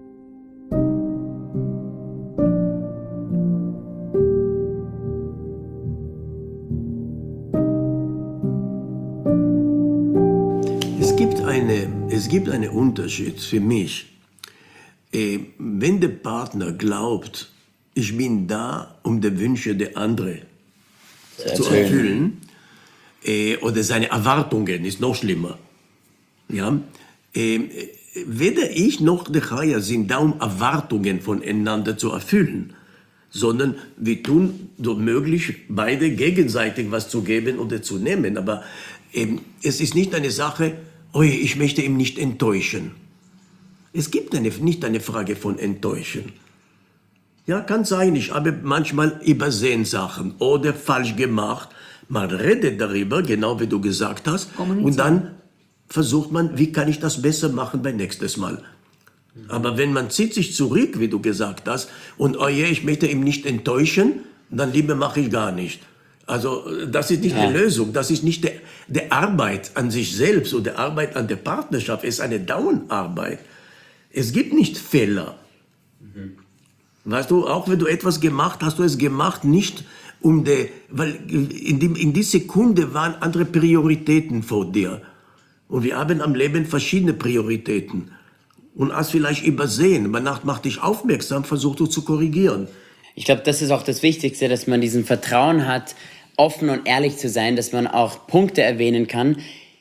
Es gibt einen Unterschied für mich. Wenn der Partner glaubt, ich bin da, um die Wünsche der anderen zu erfüllen, oder seine Erwartungen, ist noch schlimmer. Ja? Weder ich noch der Chaya sind da, um Erwartungen voneinander zu erfüllen, sondern wir tun so möglich, beide gegenseitig was zu geben oder zu nehmen. Aber es ist nicht eine Sache, ich möchte ihn nicht enttäuschen. Es gibt nicht eine Frage von enttäuschen. Ja, kann sein, ich habe manchmal übersehen Sachen oder falsch gemacht. Man redet darüber, genau wie du gesagt hast, und dann versucht man, wie kann ich das besser machen beim nächsten Mal. Aber wenn man zieht sich zurück, wie du gesagt hast, und ich möchte ihn nicht enttäuschen, dann Liebe mache ich gar nicht. Also das ist nicht die Lösung, das ist nicht die Arbeit an sich selbst oder die Arbeit an der Partnerschaft, es ist eine Dauernarbeit. Es gibt nicht Fehler. Weißt du, auch wenn du etwas gemacht hast, du es gemacht nicht weil in die Sekunde waren andere Prioritäten vor dir. Und wir haben am Leben verschiedene Prioritäten. Und hast vielleicht übersehen, danach macht dich aufmerksam, versucht du zu korrigieren. Ich glaube, das ist auch das Wichtigste, dass man diesen Vertrauen hat, offen und ehrlich zu sein, dass man auch Punkte erwähnen kann,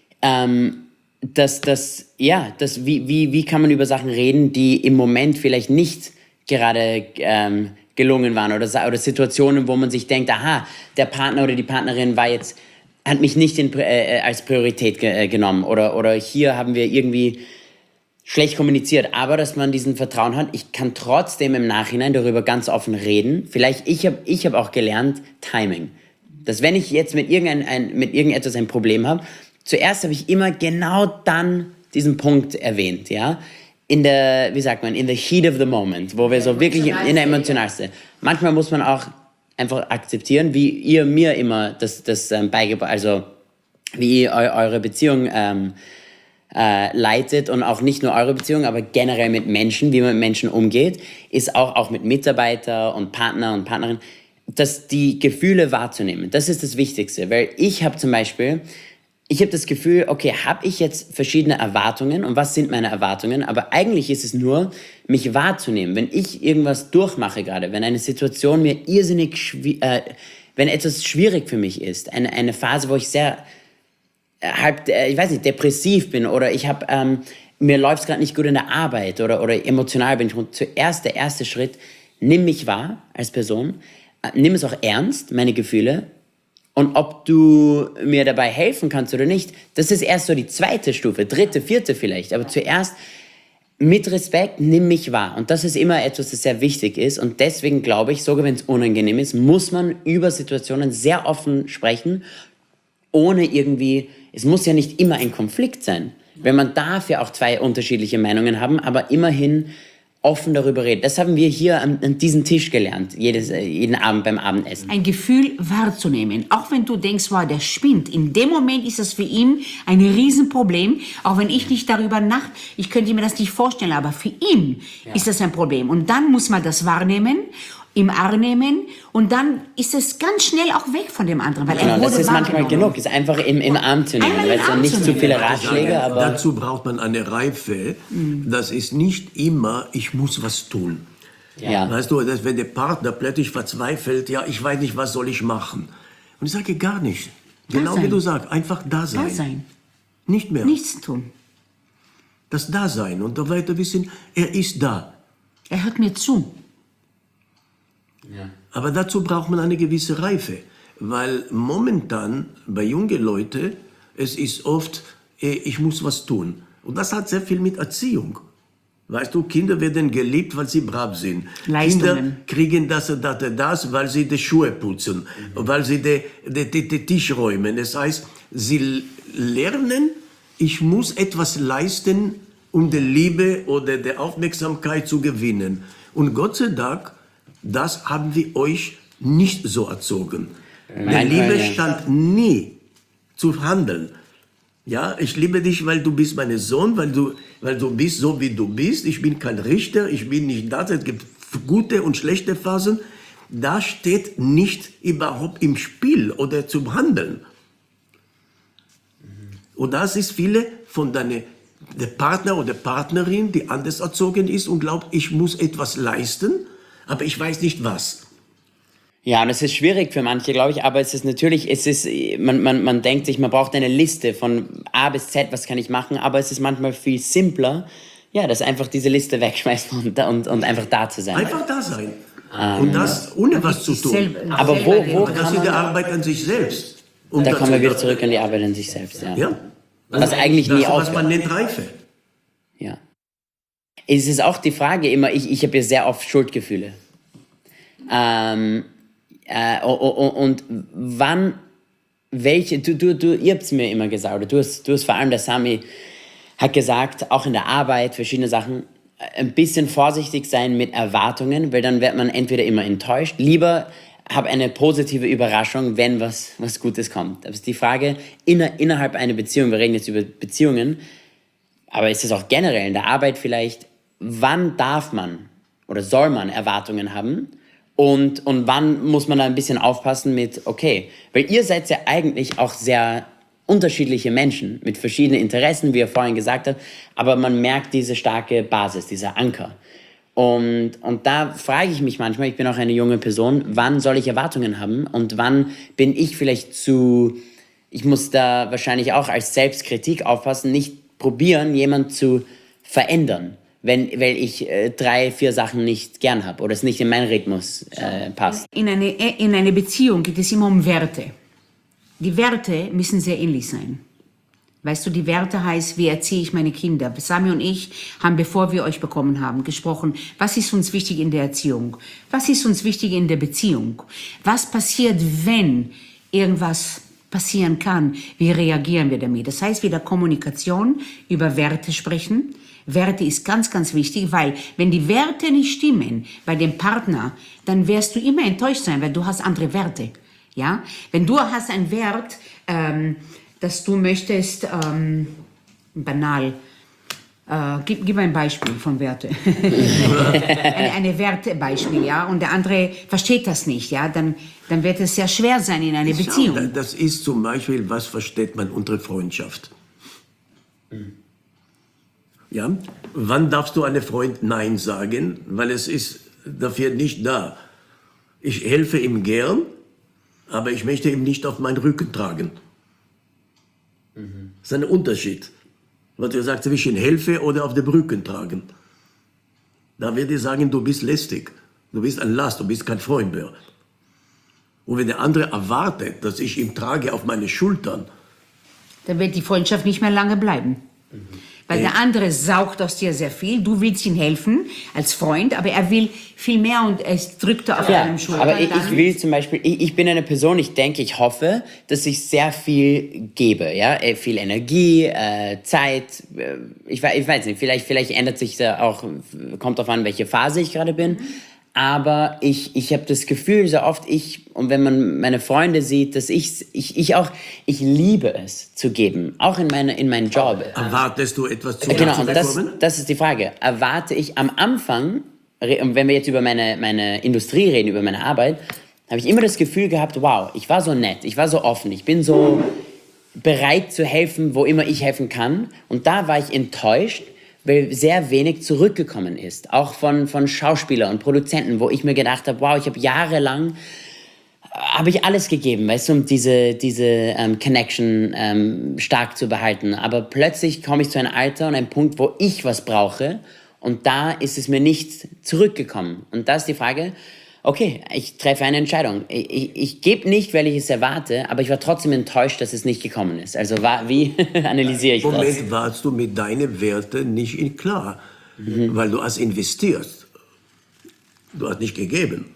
wie kann man über Sachen reden, die im Moment vielleicht nicht gerade gelungen waren oder Situationen, wo man sich denkt, aha, der Partner oder die Partnerin hat mich nicht als Priorität genommen oder hier haben wir irgendwie schlecht kommuniziert, aber dass man diesen Vertrauen hat, ich kann trotzdem im Nachhinein darüber ganz offen reden. Vielleicht, ich hab auch gelernt, Timing. Dass wenn ich jetzt mit irgendetwas ein Problem habe, zuerst habe ich immer genau dann diesen Punkt erwähnt, ja. In the heat of the moment, wo wir so wirklich in der emotionalste. Manchmal muss man auch einfach akzeptieren, wie ihr mir immer das beigebracht, also wie ihr eure Beziehung leitet und auch nicht nur eure Beziehung, aber generell mit Menschen, wie man mit Menschen umgeht, ist auch mit Mitarbeiter und Partner und Partnerin, dass die Gefühle wahrzunehmen. Das ist das Wichtigste, weil ich habe das Gefühl, okay, habe ich jetzt verschiedene Erwartungen und was sind meine Erwartungen? Aber eigentlich ist es nur, mich wahrzunehmen. Wenn ich irgendwas durchmache gerade, wenn eine Situation mir wenn etwas schwierig für mich ist, eine Phase, wo ich sehr depressiv bin oder mir läuft es gerade nicht gut in der Arbeit oder emotional bin ich. Und zuerst der erste Schritt, nimm mich wahr als Person, nimm es auch ernst, meine Gefühle. Und ob du mir dabei helfen kannst oder nicht, das ist erst so die zweite Stufe, dritte, vierte vielleicht. Aber zuerst mit Respekt, nimm mich wahr. Und das ist immer etwas, das sehr wichtig ist. Und deswegen glaube ich, sogar wenn es unangenehm ist, muss man über Situationen sehr offen sprechen, ohne es muss ja nicht immer ein Konflikt sein. Wenn man darf ja auch zwei unterschiedliche Meinungen haben, aber immerhin offen darüber reden. Das haben wir hier an diesem Tisch gelernt, jeden Abend beim Abendessen. Ein Gefühl wahrzunehmen. Auch wenn du denkst, wow, der spinnt. In dem Moment ist das für ihn ein Riesenproblem. Auch wenn ich nicht ich könnte mir das nicht vorstellen, aber für ihn ist das ein Problem. Und dann muss man das wahrnehmen, im Arm nehmen und dann ist es ganz schnell auch weg von dem anderen. Weil Genau, das ist manchmal genug, ist einfach im Arm zu nehmen. Weil es nicht zu viele Ratschläge, aber... Dazu braucht man eine Reife. Das ist nicht immer, ich muss was tun. Ja. Weißt du, dass wenn der Partner plötzlich verzweifelt, ja, ich weiß nicht, was soll ich machen. Und ich sage gar nicht. Genau wie du sagst, einfach da sein. Da sein. Nicht mehr. Nichts tun. Das Dasein und da weiter wissen, er ist da. Er hört mir zu. Ja. Aber dazu braucht man eine gewisse Reife, weil momentan bei jungen Leuten, es ist oft, ich muss was tun. Und das hat sehr viel mit Erziehung. Weißt du, Kinder werden geliebt, weil sie brav sind. Leistungen. Kinder kriegen das, weil sie die Schuhe putzen, weil sie den Tisch räumen. Das heißt, sie lernen, ich muss etwas leisten, um die Liebe oder die Aufmerksamkeit zu gewinnen. Und Gott sei Dank, das haben wir euch nicht so erzogen. Die Liebe stand nie zu handeln. Ja, ich liebe dich, weil du bist mein Sohn, weil du bist so, wie du bist. Ich bin kein Richter, ich bin nicht das. Es gibt gute und schlechte Phasen. Da steht nicht überhaupt im Spiel oder zum Handeln. Und das ist viele von der Partner oder Partnerin, die anders erzogen ist und glaubt, ich muss etwas leisten, aber ich weiß nicht was. Ja, und es ist schwierig für manche, glaube ich, aber man denkt sich, man braucht eine Liste von A bis Z, was kann ich machen, aber es ist manchmal viel simpler, ja, dass einfach diese Liste wegschmeißen und einfach da zu sein. Einfach da sein. Und das ohne was zu tun. Aber wo Das kann ist die man... Arbeit an sich selbst. Da kommen wir wieder zurück an die Arbeit an sich selbst, ja. Ja. Was eigentlich Das nie ist, was aufhört. man nennt Reife. Ja. Es ist auch die Frage immer, ich habe ja sehr oft Schuldgefühle. Und wann, ihr habt es mir immer gesagt, oder du hast vor allem, der Sami hat gesagt, auch in der Arbeit, verschiedene Sachen, ein bisschen vorsichtig sein mit Erwartungen, weil dann wird man entweder immer enttäuscht, lieber habe eine positive Überraschung, wenn was Gutes kommt. Das ist die Frage, innerhalb einer Beziehung, wir reden jetzt über Beziehungen, aber ist es auch generell in der Arbeit vielleicht, wann darf man oder soll man Erwartungen haben? Und wann muss man da ein bisschen aufpassen mit, okay, weil ihr seid ja eigentlich auch sehr unterschiedliche Menschen mit verschiedenen Interessen, wie ihr vorhin gesagt habt, aber man merkt diese starke Basis, dieser Anker. Und da frage ich mich manchmal, ich bin auch eine junge Person, wann soll ich Erwartungen haben und wann bin ich vielleicht ich muss da wahrscheinlich auch als Selbstkritik aufpassen, nicht probieren, jemanden zu verändern, weil ich 3, 4 Sachen nicht gern habe oder es nicht in meinen Rhythmus passt. In einer Beziehung geht es immer um Werte. Die Werte müssen sehr ähnlich sein. Weißt du, die Werte heißt, wie erziehe ich meine Kinder? Sami und ich haben, bevor wir euch bekommen haben, gesprochen, was ist uns wichtig in der Erziehung? Was ist uns wichtig in der Beziehung? Was passiert, wenn irgendwas passieren kann? Wie reagieren wir damit? Das heißt, wieder Kommunikation, über Werte sprechen. Werte ist ganz, ganz wichtig, weil wenn die Werte nicht stimmen bei dem Partner, dann wirst du immer enttäuscht sein, weil du hast andere Werte. Ja? Wenn du hast einen Wert, dass du möchtest, banal, gib ein Beispiel von Werte. eine Wertebeispiel, ja, und der andere versteht das nicht, ja, dann wird es sehr schwer sein in einer Beziehung. Ja, das ist zum Beispiel, was versteht man unter Freundschaft? Ja? Wann darfst du einem Freund Nein sagen, weil es ist dafür nicht da. Ich helfe ihm gern, aber ich möchte ihn nicht auf meinen Rücken tragen. Das ist ein Unterschied. Was du sagst, zwischen Hilfe oder auf dem Rücken tragen. Da wird ich sagen, du bist lästig. Du bist ein Last, du bist kein Freund mehr. Und wenn der andere erwartet, dass ich ihn trage auf meine Schultern, Dann wird die Freundschaft nicht mehr lange bleiben. Weil der andere saugt aus dir sehr viel. Du willst ihm helfen als Freund, aber er will viel mehr und es drückt auf deinem Schulter. Aber ich will zum Beispiel, ich bin eine Person, ich hoffe, dass ich sehr viel gebe, ja, viel Energie, Zeit, ich weiß nicht, vielleicht ändert sich da auch, kommt drauf an, welche Phase ich gerade bin, aber ich habe das Gefühl, so oft und wenn man meine Freunde sieht, dass ich liebe es zu geben, auch in meinem Job. erwartest du etwas zu Genau, und bekommen? das ist die Frage. Erwarte ich am Anfang, und wenn wir jetzt über meine Industrie reden, über meine Arbeit, habe ich immer das Gefühl gehabt, wow, ich war so nett, ich war so offen, ich bin so bereit zu helfen, wo immer ich helfen kann. Und da war ich enttäuscht, weil sehr wenig zurückgekommen ist. Auch von Schauspielern und Produzenten, wo ich mir gedacht habe, wow, ich habe jahrelang habe ich alles gegeben, weißt du, um diese Connection stark zu behalten. Aber plötzlich komme ich zu einem Alter und einem Punkt, wo ich was brauche und da ist es mir nicht zurückgekommen. Und da ist die Frage, okay, ich treffe eine Entscheidung. Ich gebe nicht, weil ich es erwarte, aber ich war trotzdem enttäuscht, dass es nicht gekommen ist. Also wie analysiere ich das? Moment, warst du mit deinen Werten nicht in klar, weil du hast investiert. Du hast nicht gegeben.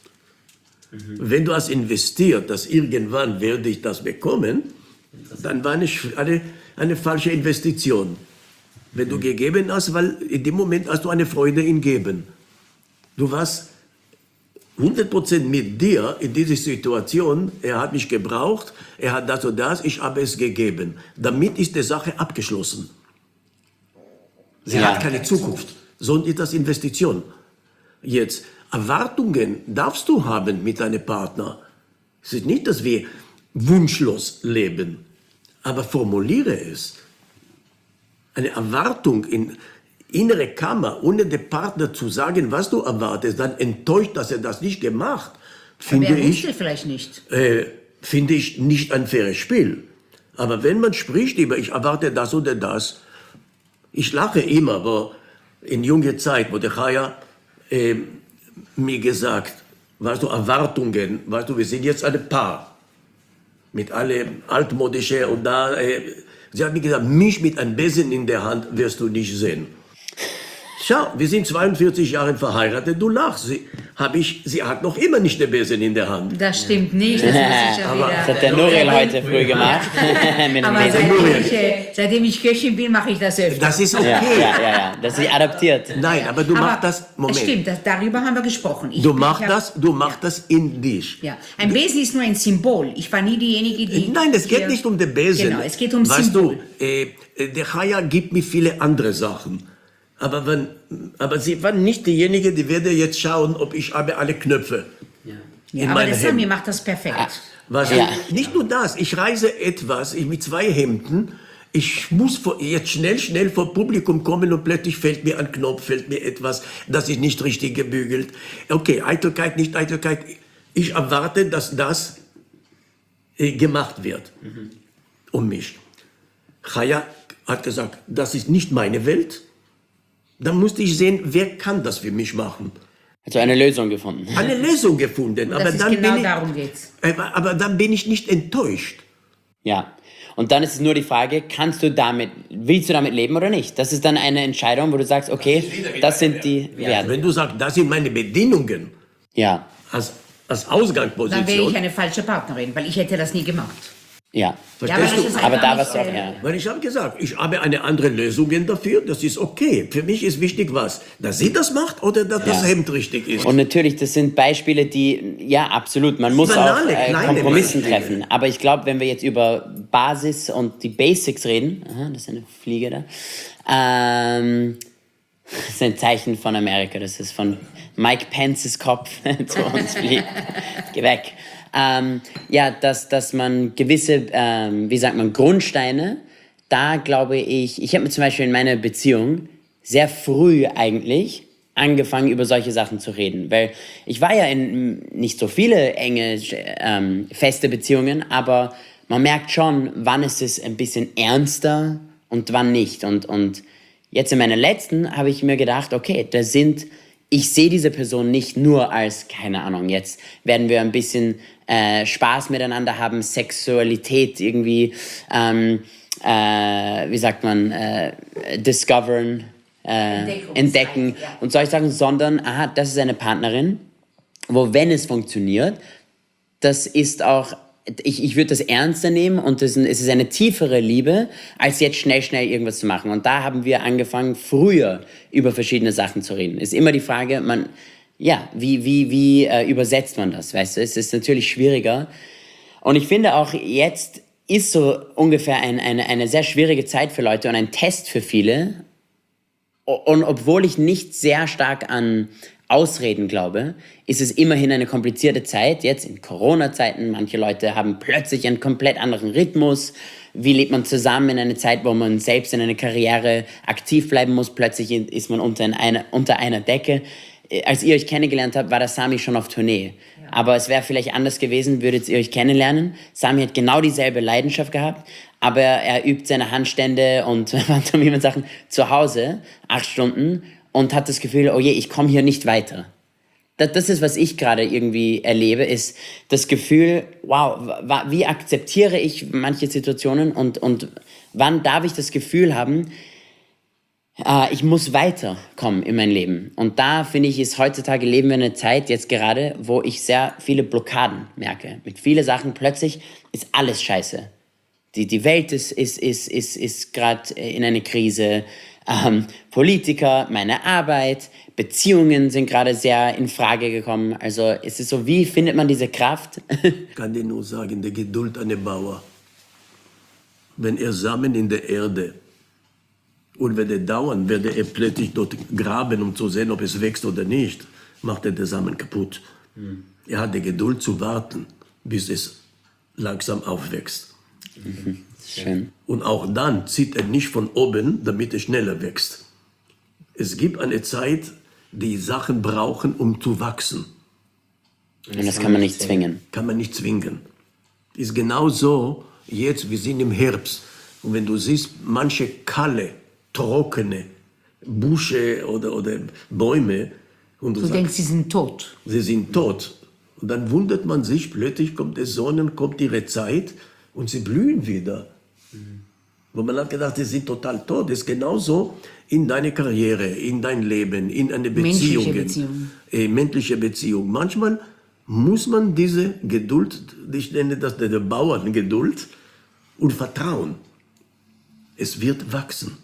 Wenn du hast investiert, dass irgendwann werde ich das bekommen, dann war eine falsche Investition. Wenn du gegeben hast, weil in dem Moment hast du eine Freude im Geben. Du warst 100% mit dir in dieser Situation, er hat mich gebraucht, er hat das und das, ich habe es gegeben. Damit ist die Sache abgeschlossen. Sie hat keine Zukunft, sondern ist das Investition. Jetzt, Erwartungen darfst du haben mit deinem Partner. Es ist nicht, dass wir wunschlos leben, aber formuliere es. Eine Erwartung in innere Kammer, ohne dem Partner zu sagen, was du erwartest, dann enttäuscht, dass er das nicht gemacht, finde ich, vielleicht nicht. finde ich nicht ein faires Spiel. Aber wenn man spricht über, ich erwarte das oder das, ich lache immer, aber in junger Zeit, wo der Chaya mir gesagt, weißt du, Erwartungen, weißt du, wir sind jetzt ein Paar, mit alle altmodische und da, sie hat mir gesagt, mich mit einem Besen in der Hand wirst du nicht sehen. Schau, wir sind 42 Jahre verheiratet, du lachst. Sie hat noch immer nicht den Besen in der Hand. Das stimmt nicht, das muss ich ja wieder. Das hat der Nuriel heute früh gemacht. Mit dem Aber Besen. seitdem ich Köchin bin, mache ich das öfter. Das ist okay. Ja, das ist adaptiert. Nein, aber du machst das, Moment. Stimmt, darüber haben wir gesprochen. Du machst das in dich. Ja. Ein Besen ist nur ein Symbol. Ich war nie diejenige, die... Nein, es geht nicht um den Besen. Genau, es geht um weißt Symbol. du, der Chaya gibt mir viele andere Sachen. aber sie waren nicht diejenige, die werde jetzt schauen, ob ich habe alle Knöpfe. Ja, in aber meinem der Sami Hemd. macht das perfekt. Was Ja. Nicht nur das, ich reise etwas mit 2 Hemden. Ich muss jetzt schnell vor Publikum kommen und plötzlich fällt mir ein Knopf, fällt mir etwas, das ist nicht richtig gebügelt. Okay, Eitelkeit, nicht Eitelkeit. Ich erwarte, dass das gemacht wird um mich. Chaya hat gesagt, das ist nicht meine Welt. Dann musste ich sehen, wer kann das für mich machen. Also eine Lösung gefunden. Eine Lösung gefunden. Das Aber ist dann genau bin ich, darum geht's. aber dann bin ich nicht enttäuscht. Ja. Und dann ist es nur die Frage, willst du damit leben oder nicht? Das ist dann eine Entscheidung, wo du sagst, okay, das sind die Werte. Wenn du sagst, das sind meine Bedingungen Ja, als Dann wäre ich Ausgangsposition, eine falsche Partnerin, weil ich hätte das nie gemacht. ja. verstehst weil du? es Aber einfach da nicht, warst du auch, ja. Weil ich habe gesagt, ich habe eine andere Lösung dafür, das ist okay. Für mich ist wichtig was, dass sie das macht oder dass das Hemd richtig ist. Und natürlich, das sind Beispiele, die, ja, absolut, man muss Banale, auch kleine Kompromissen Beispiele. treffen. Aber ich glaube, wenn wir jetzt über Basis und die Basics reden, aha, das ist eine Fliege da, das ist ein Zeichen von Amerika, das ist von Mike Pences Kopf zu uns fliegt. Geh weg. Ja, dass man gewisse, wie sagt man, Grundsteine, da glaube ich habe mir zum Beispiel in meiner Beziehung sehr früh eigentlich angefangen, über solche Sachen zu reden. Weil ich war ja in nicht so viele enge, feste Beziehungen, aber man merkt schon, wann ist es ein bisschen ernster und wann nicht. Und jetzt in meiner letzten habe ich mir gedacht, okay, ich sehe diese Person nicht nur als, keine Ahnung, jetzt werden wir ein bisschen Spaß miteinander haben, Sexualität irgendwie, wie sagt man, discovern, entdecken ja. und solche Sachen, sondern, aha, das ist eine Partnerin, wo, wenn es funktioniert, das ist auch, ich würde das ernster nehmen und es ist eine tiefere Liebe, als jetzt schnell irgendwas zu machen. Und da haben wir angefangen, früher über verschiedene Sachen zu reden. Ist immer die Frage, wie übersetzt man das, weißt du? Es ist natürlich schwieriger. Und ich finde auch, jetzt ist so ungefähr eine sehr schwierige Zeit für Leute und ein Test für viele. Und obwohl ich nicht sehr stark an Ausreden glaube, ist es immerhin eine komplizierte Zeit. Jetzt in Corona-Zeiten, manche Leute haben plötzlich einen komplett anderen Rhythmus. Wie lebt man zusammen in einer Zeit, wo man selbst in einer Karriere aktiv bleiben muss? Plötzlich ist man unter einer Decke. Als ihr euch kennengelernt habt, war der Sami schon auf Tournee. Ja. Aber es wäre vielleicht anders gewesen, würdet ihr euch kennenlernen. Sami hat genau dieselbe Leidenschaft gehabt, aber er übt seine Handstände und Sachen zu Hause, 8 Stunden, und hat das Gefühl, oh je, ich komme hier nicht weiter. Das ist, was ich gerade irgendwie erlebe, ist das Gefühl, wow, wie akzeptiere ich manche Situationen und wann darf ich das Gefühl haben, ich muss weiterkommen in mein Leben. Und da finde ich, heutzutage leben wir in einer Zeit jetzt gerade, wo ich sehr viele Blockaden merke. Mit vielen Sachen plötzlich ist alles scheiße. Die Welt ist gerade in einer Krise. Politiker, meine Arbeit, Beziehungen sind gerade sehr in Frage gekommen. Also es ist so, wie findet man diese Kraft? Ich kann dir nur sagen, die Geduld eines Bauer. Wenn er Samen in der Erde und wenn er dauern, werde er plötzlich dort graben, um zu sehen, ob es wächst oder nicht, macht er den Samen kaputt. Er hat die Geduld zu warten, bis es langsam aufwächst. Schön. Und auch dann zieht er nicht von oben, damit es schneller wächst. Es gibt eine Zeit, die Sachen brauchen, um zu wachsen. Und das kann man nicht zwingen. Kann man nicht zwingen. Ist genau so, jetzt, wir sind im Herbst. Und wenn du siehst, manche kahle, trockene Büsche oder Bäume, und Du denkst, sie sind tot. sie sind tot. Und dann wundert man sich, plötzlich kommt die Sonne, kommt ihre Zeit und sie blühen wieder. Wo man hat gedacht, sie sind total tot. Das ist genauso in deiner Karriere, in dein Leben, in eine Beziehung. Menschliche Beziehung. Manchmal muss man diese Geduld, ich nenne das der Bauerngeduld, und Vertrauen. Es wird wachsen.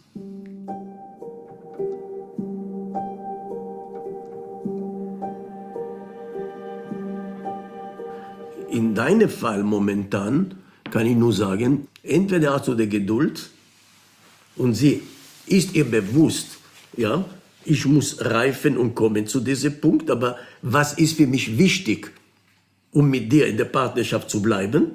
In deinem Fall momentan kann ich nur sagen, entweder hast du die Geduld und sie ist ihr bewusst, Ja, ich muss reifen und kommen zu diesem Punkt, aber was ist für mich wichtig, um mit dir in der Partnerschaft zu bleiben?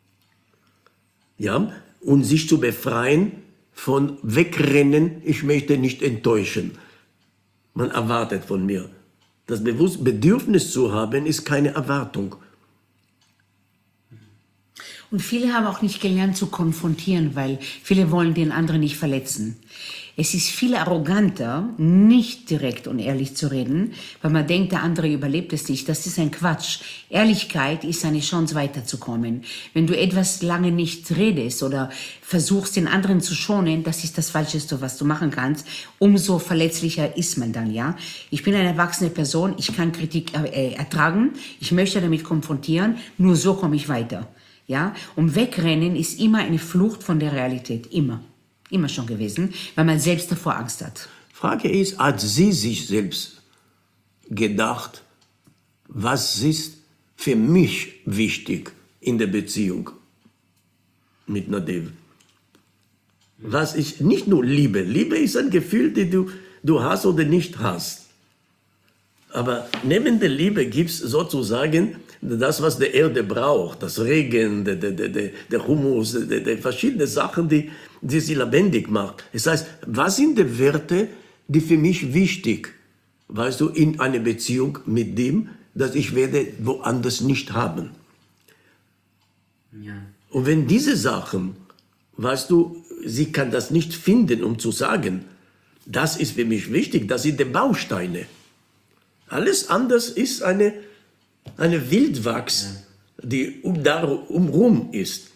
Ja, und sich zu befreien von Wegrennen, ich möchte nicht enttäuschen. Man erwartet von mir. Das Bedürfnis zu haben, ist keine Erwartung. Und viele haben auch nicht gelernt zu konfrontieren, weil viele wollen den anderen nicht verletzen. Es ist viel arroganter, nicht direkt und ehrlich zu reden, weil man denkt, der andere überlebt es nicht. Das ist ein Quatsch. Ehrlichkeit ist eine Chance, weiterzukommen. Wenn du etwas lange nicht redest oder versuchst, den anderen zu schonen, das ist das Falscheste, was du machen kannst. Umso verletzlicher ist man dann, ja. Ich bin eine erwachsene Person, ich kann Kritik ertragen, ich möchte damit konfrontieren, nur so komme ich weiter. Ja, und wegrennen ist immer eine Flucht von der Realität, immer schon gewesen, weil man selbst davor Angst hat. Frage ist, hat sie sich selbst gedacht, was ist für mich wichtig in der Beziehung mit Nadev? Was ist nicht nur Liebe. Liebe ist ein Gefühl, das du hast oder nicht hast. Aber neben der Liebe gibt es sozusagen das, was die Erde braucht, das Regen, der Humus, die verschiedene Sachen, die sie lebendig macht. Das heißt, was sind die Werte, die für mich wichtig, weißt du, in einer Beziehung mit dem, dass ich werde woanders nicht haben. Ja. Und wenn diese Sachen, weißt du, sie kann das nicht finden, um zu sagen, das ist für mich wichtig, das sind die Bausteine. Alles anders ist eine Wildwachs, die umrum ist.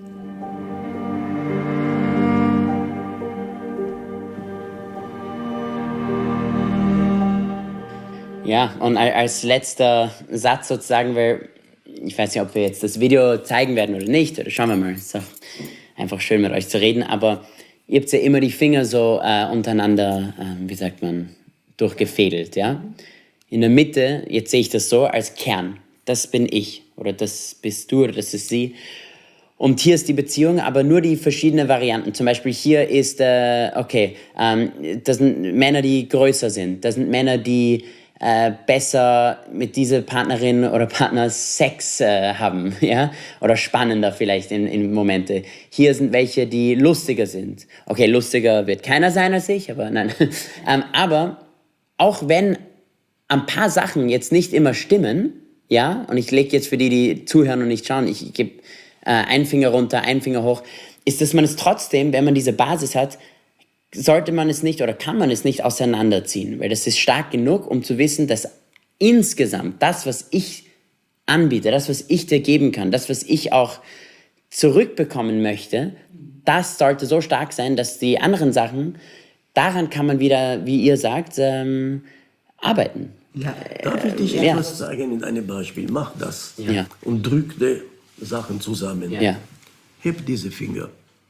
Ja, und als letzter Satz sozusagen, weil ich weiß nicht, ob wir jetzt das Video zeigen werden oder nicht, oder schauen wir mal. Es ist auch einfach schön mit euch zu reden, aber ihr habt ja immer die Finger so untereinander, wie sagt man, durchgefädelt, ja. In der Mitte, jetzt sehe ich das so, als Kern. Das bin ich oder das bist du oder das ist sie. Und hier ist die Beziehung, aber nur die verschiedenen Varianten. Zum Beispiel hier ist, das sind Männer, die größer sind. Das sind Männer, die besser mit dieser Partnerin oder Partner Sex haben, ja, oder spannender vielleicht in Momente. Hier sind welche, die lustiger sind. Okay, lustiger wird keiner sein als ich, aber nein. Aber auch wenn ein paar Sachen jetzt nicht immer stimmen, ja, und ich lege jetzt für die zuhören und nicht schauen, ich gebe einen Finger runter, einen Finger hoch, ist, dass man es trotzdem, wenn man diese Basis hat, sollte man es nicht oder kann man es nicht auseinanderziehen, weil das ist stark genug, um zu wissen, dass insgesamt das, was ich anbiete, das, was ich dir geben kann, das, was ich auch zurückbekommen möchte, das sollte so stark sein, dass die anderen Sachen, daran kann man wieder, wie ihr sagt, arbeiten. Ja. Darf ich dich etwas zeigen in einem Beispiel? Mach das und drück die Sachen zusammen. Ja. Heb diese Finger.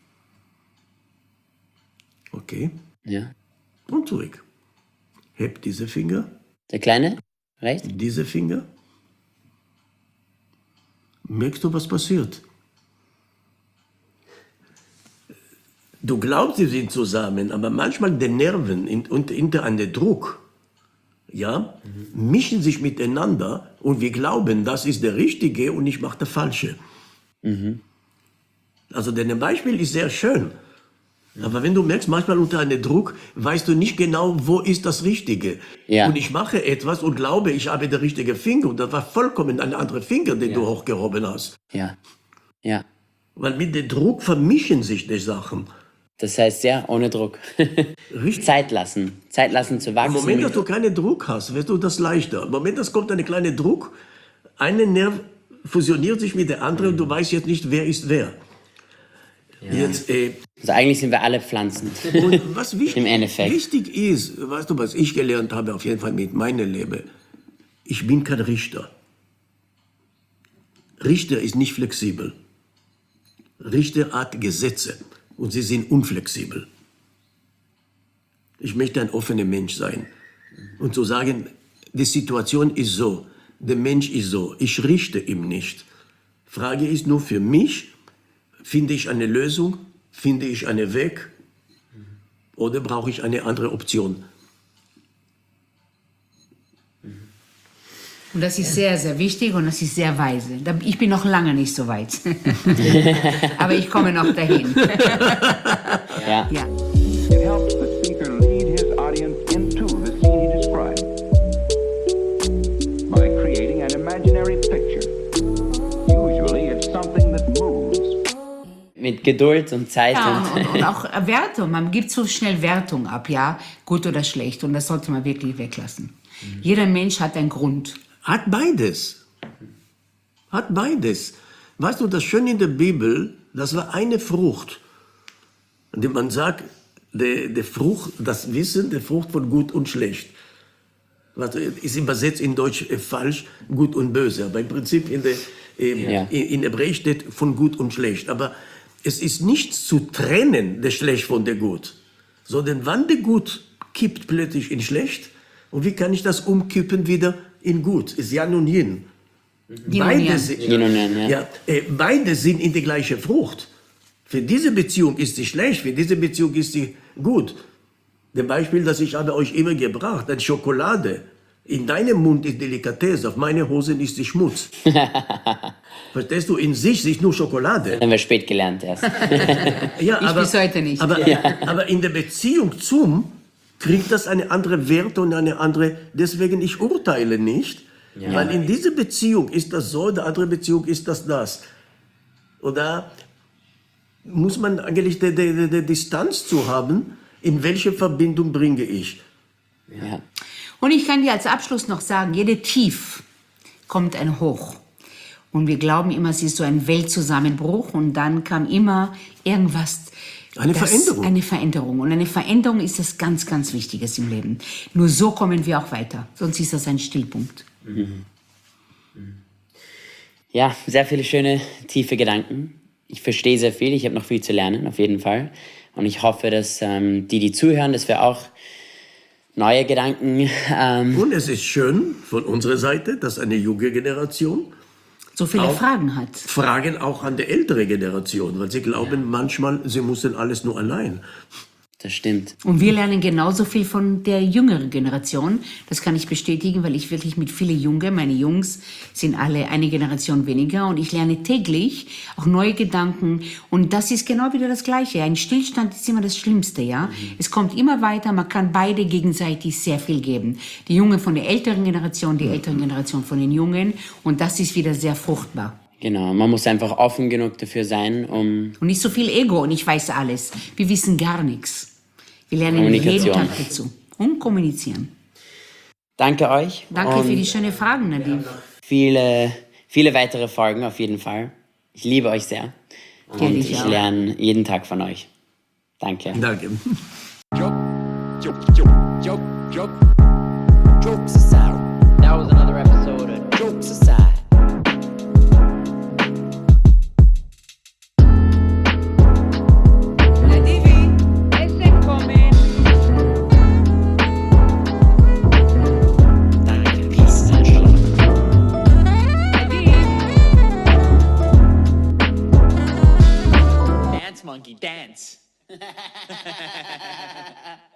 Okay. Ja. Und zurück. Heb diese Finger. Der Kleine? Rechts? Diese Finger. Merkst du, was passiert? Du glaubst, sie sind zusammen, aber manchmal die Nerven unter einem Druck, ja, mischen sich miteinander und wir glauben, das ist der Richtige und ich mache der Falsche. Also dein Beispiel ist sehr schön. Aber wenn du merkst, manchmal unter einem Druck, weißt du nicht genau, wo ist das Richtige. Ja. Und ich mache etwas und glaube, ich habe den richtigen Finger. Und das war vollkommen ein anderer Finger, den du hochgehoben hast. Ja. Ja. Weil mit dem Druck vermischen sich die Sachen. Das heißt, ja, ohne Druck. Richtig. Zeit lassen zu wachsen. Im Moment, dass du keinen Druck hast, wirst du das leichter. Im Moment, dass kommt ein kleiner Druck, ein Nerv fusioniert sich mit der anderen und du weißt jetzt nicht, wer ist wer. Ja. Jetzt, also eigentlich sind wir alle Pflanzen. Und was Im Endeffekt. wichtig ist, weißt du, was ich gelernt habe, auf jeden Fall mit meinem Leben, ich bin kein Richter. Richter ist nicht flexibel. Richter hat Gesetze und sie sind unflexibel. Ich möchte ein offener Mensch sein und zu sagen, die Situation ist so, der Mensch ist so, ich richte ihm nicht. Frage ist nur für mich, finde ich eine Lösung, finde ich einen Weg oder brauche ich eine andere Option? Und das ist sehr, sehr wichtig und das ist sehr weise. Ich bin noch lange nicht so weit. Aber ich komme noch dahin. Ja. Ja. It helps the speaker lead his audience into the scene he describes by creating an imaginary picture. Usually it's something that moves. Mit Geduld und Zeit Ja, und und auch Wertung. Man gibt so schnell Wertung ab, ja, gut oder schlecht. Und das sollte man wirklich weglassen. Jeder Mensch hat einen Grund. Hat beides. Hat beides. Weißt du, das Schöne in der Bibel, das war eine Frucht. Und man sagt, die Frucht, das Wissen, die Frucht von gut und schlecht. Was ist übersetzt in Deutsch falsch, gut und böse. Aber im Prinzip in Hebräisch steht von gut und schlecht. Aber es ist nichts zu trennen, der Schlecht von der Gut. Sondern wann der Gut kippt plötzlich in schlecht, und wie kann ich das umkippen wieder in gut? Ist Jan und Yin. Beide sind, Yin und Yang, ja. beide sind in der gleichen Frucht. Für diese Beziehung ist sie schlecht, für diese Beziehung ist sie gut. Das Beispiel, das ich habe euch immer gebracht, eine Schokolade. In deinem Mund ist Delikatesse, auf meine Hosen ist sie Schmutz. Verstehst du? In sich ist nur Schokolade. haben wir spät gelernt erst. Ja, Ich bis heute nicht. Aber in der Beziehung zum kriegt das eine andere Werte und eine andere. Deswegen ich urteile nicht, weil in dieser Beziehung ist das so, in der anderen Beziehung ist das. Und da muss man eigentlich die Distanz zu haben, in welche Verbindung bringe ich. Ja. Und ich kann dir als Abschluss noch sagen, jede Tief kommt ein Hoch. Und wir glauben immer, es ist so ein Weltzusammenbruch und dann kam immer irgendwas. Veränderung. Eine Veränderung. Und eine Veränderung ist das ganz, ganz Wichtiges im Leben. Nur so kommen wir auch weiter. Sonst ist das ein Stillpunkt. Ja, sehr viele schöne, tiefe Gedanken. Ich verstehe sehr viel, ich habe noch viel zu lernen, auf jeden Fall. Und ich hoffe, dass die zuhören, dass wir auch neue Gedanken... Und es ist schön von unserer Seite, dass eine junge Generation So viele Auch- Fragen hat. Fragen auch an die ältere Generation, weil sie glauben manchmal, sie müssen alles nur allein. Das stimmt. Und wir lernen genauso viel von der jüngeren Generation. Das kann ich bestätigen, weil ich wirklich mit vielen Jungen, meine Jungs sind alle eine Generation weniger und ich lerne täglich auch neue Gedanken und das ist genau wieder das Gleiche. Ein Stillstand ist immer das Schlimmste, ja. Es kommt immer weiter, man kann beide gegenseitig sehr viel geben. Die Jungen von der älteren Generation, die älteren Generation von den Jungen und das ist wieder sehr fruchtbar. Genau, man muss einfach offen genug dafür sein, um... Und nicht so viel Ego und ich weiß alles. Wir wissen gar nichts. Wir lernen jeden Kommunikation. Tag dazu. Und kommunizieren. Danke euch. Danke und für die schönen Fragen, Nadine. viele weitere Folgen auf jeden Fall. Ich liebe euch sehr. Und ich ich auch. lerne jeden Tag von euch. Danke. Danke. Jokes aside, that was another episode of Jokes Aside. Danke, peace and shalom. Dance, monkey, dance.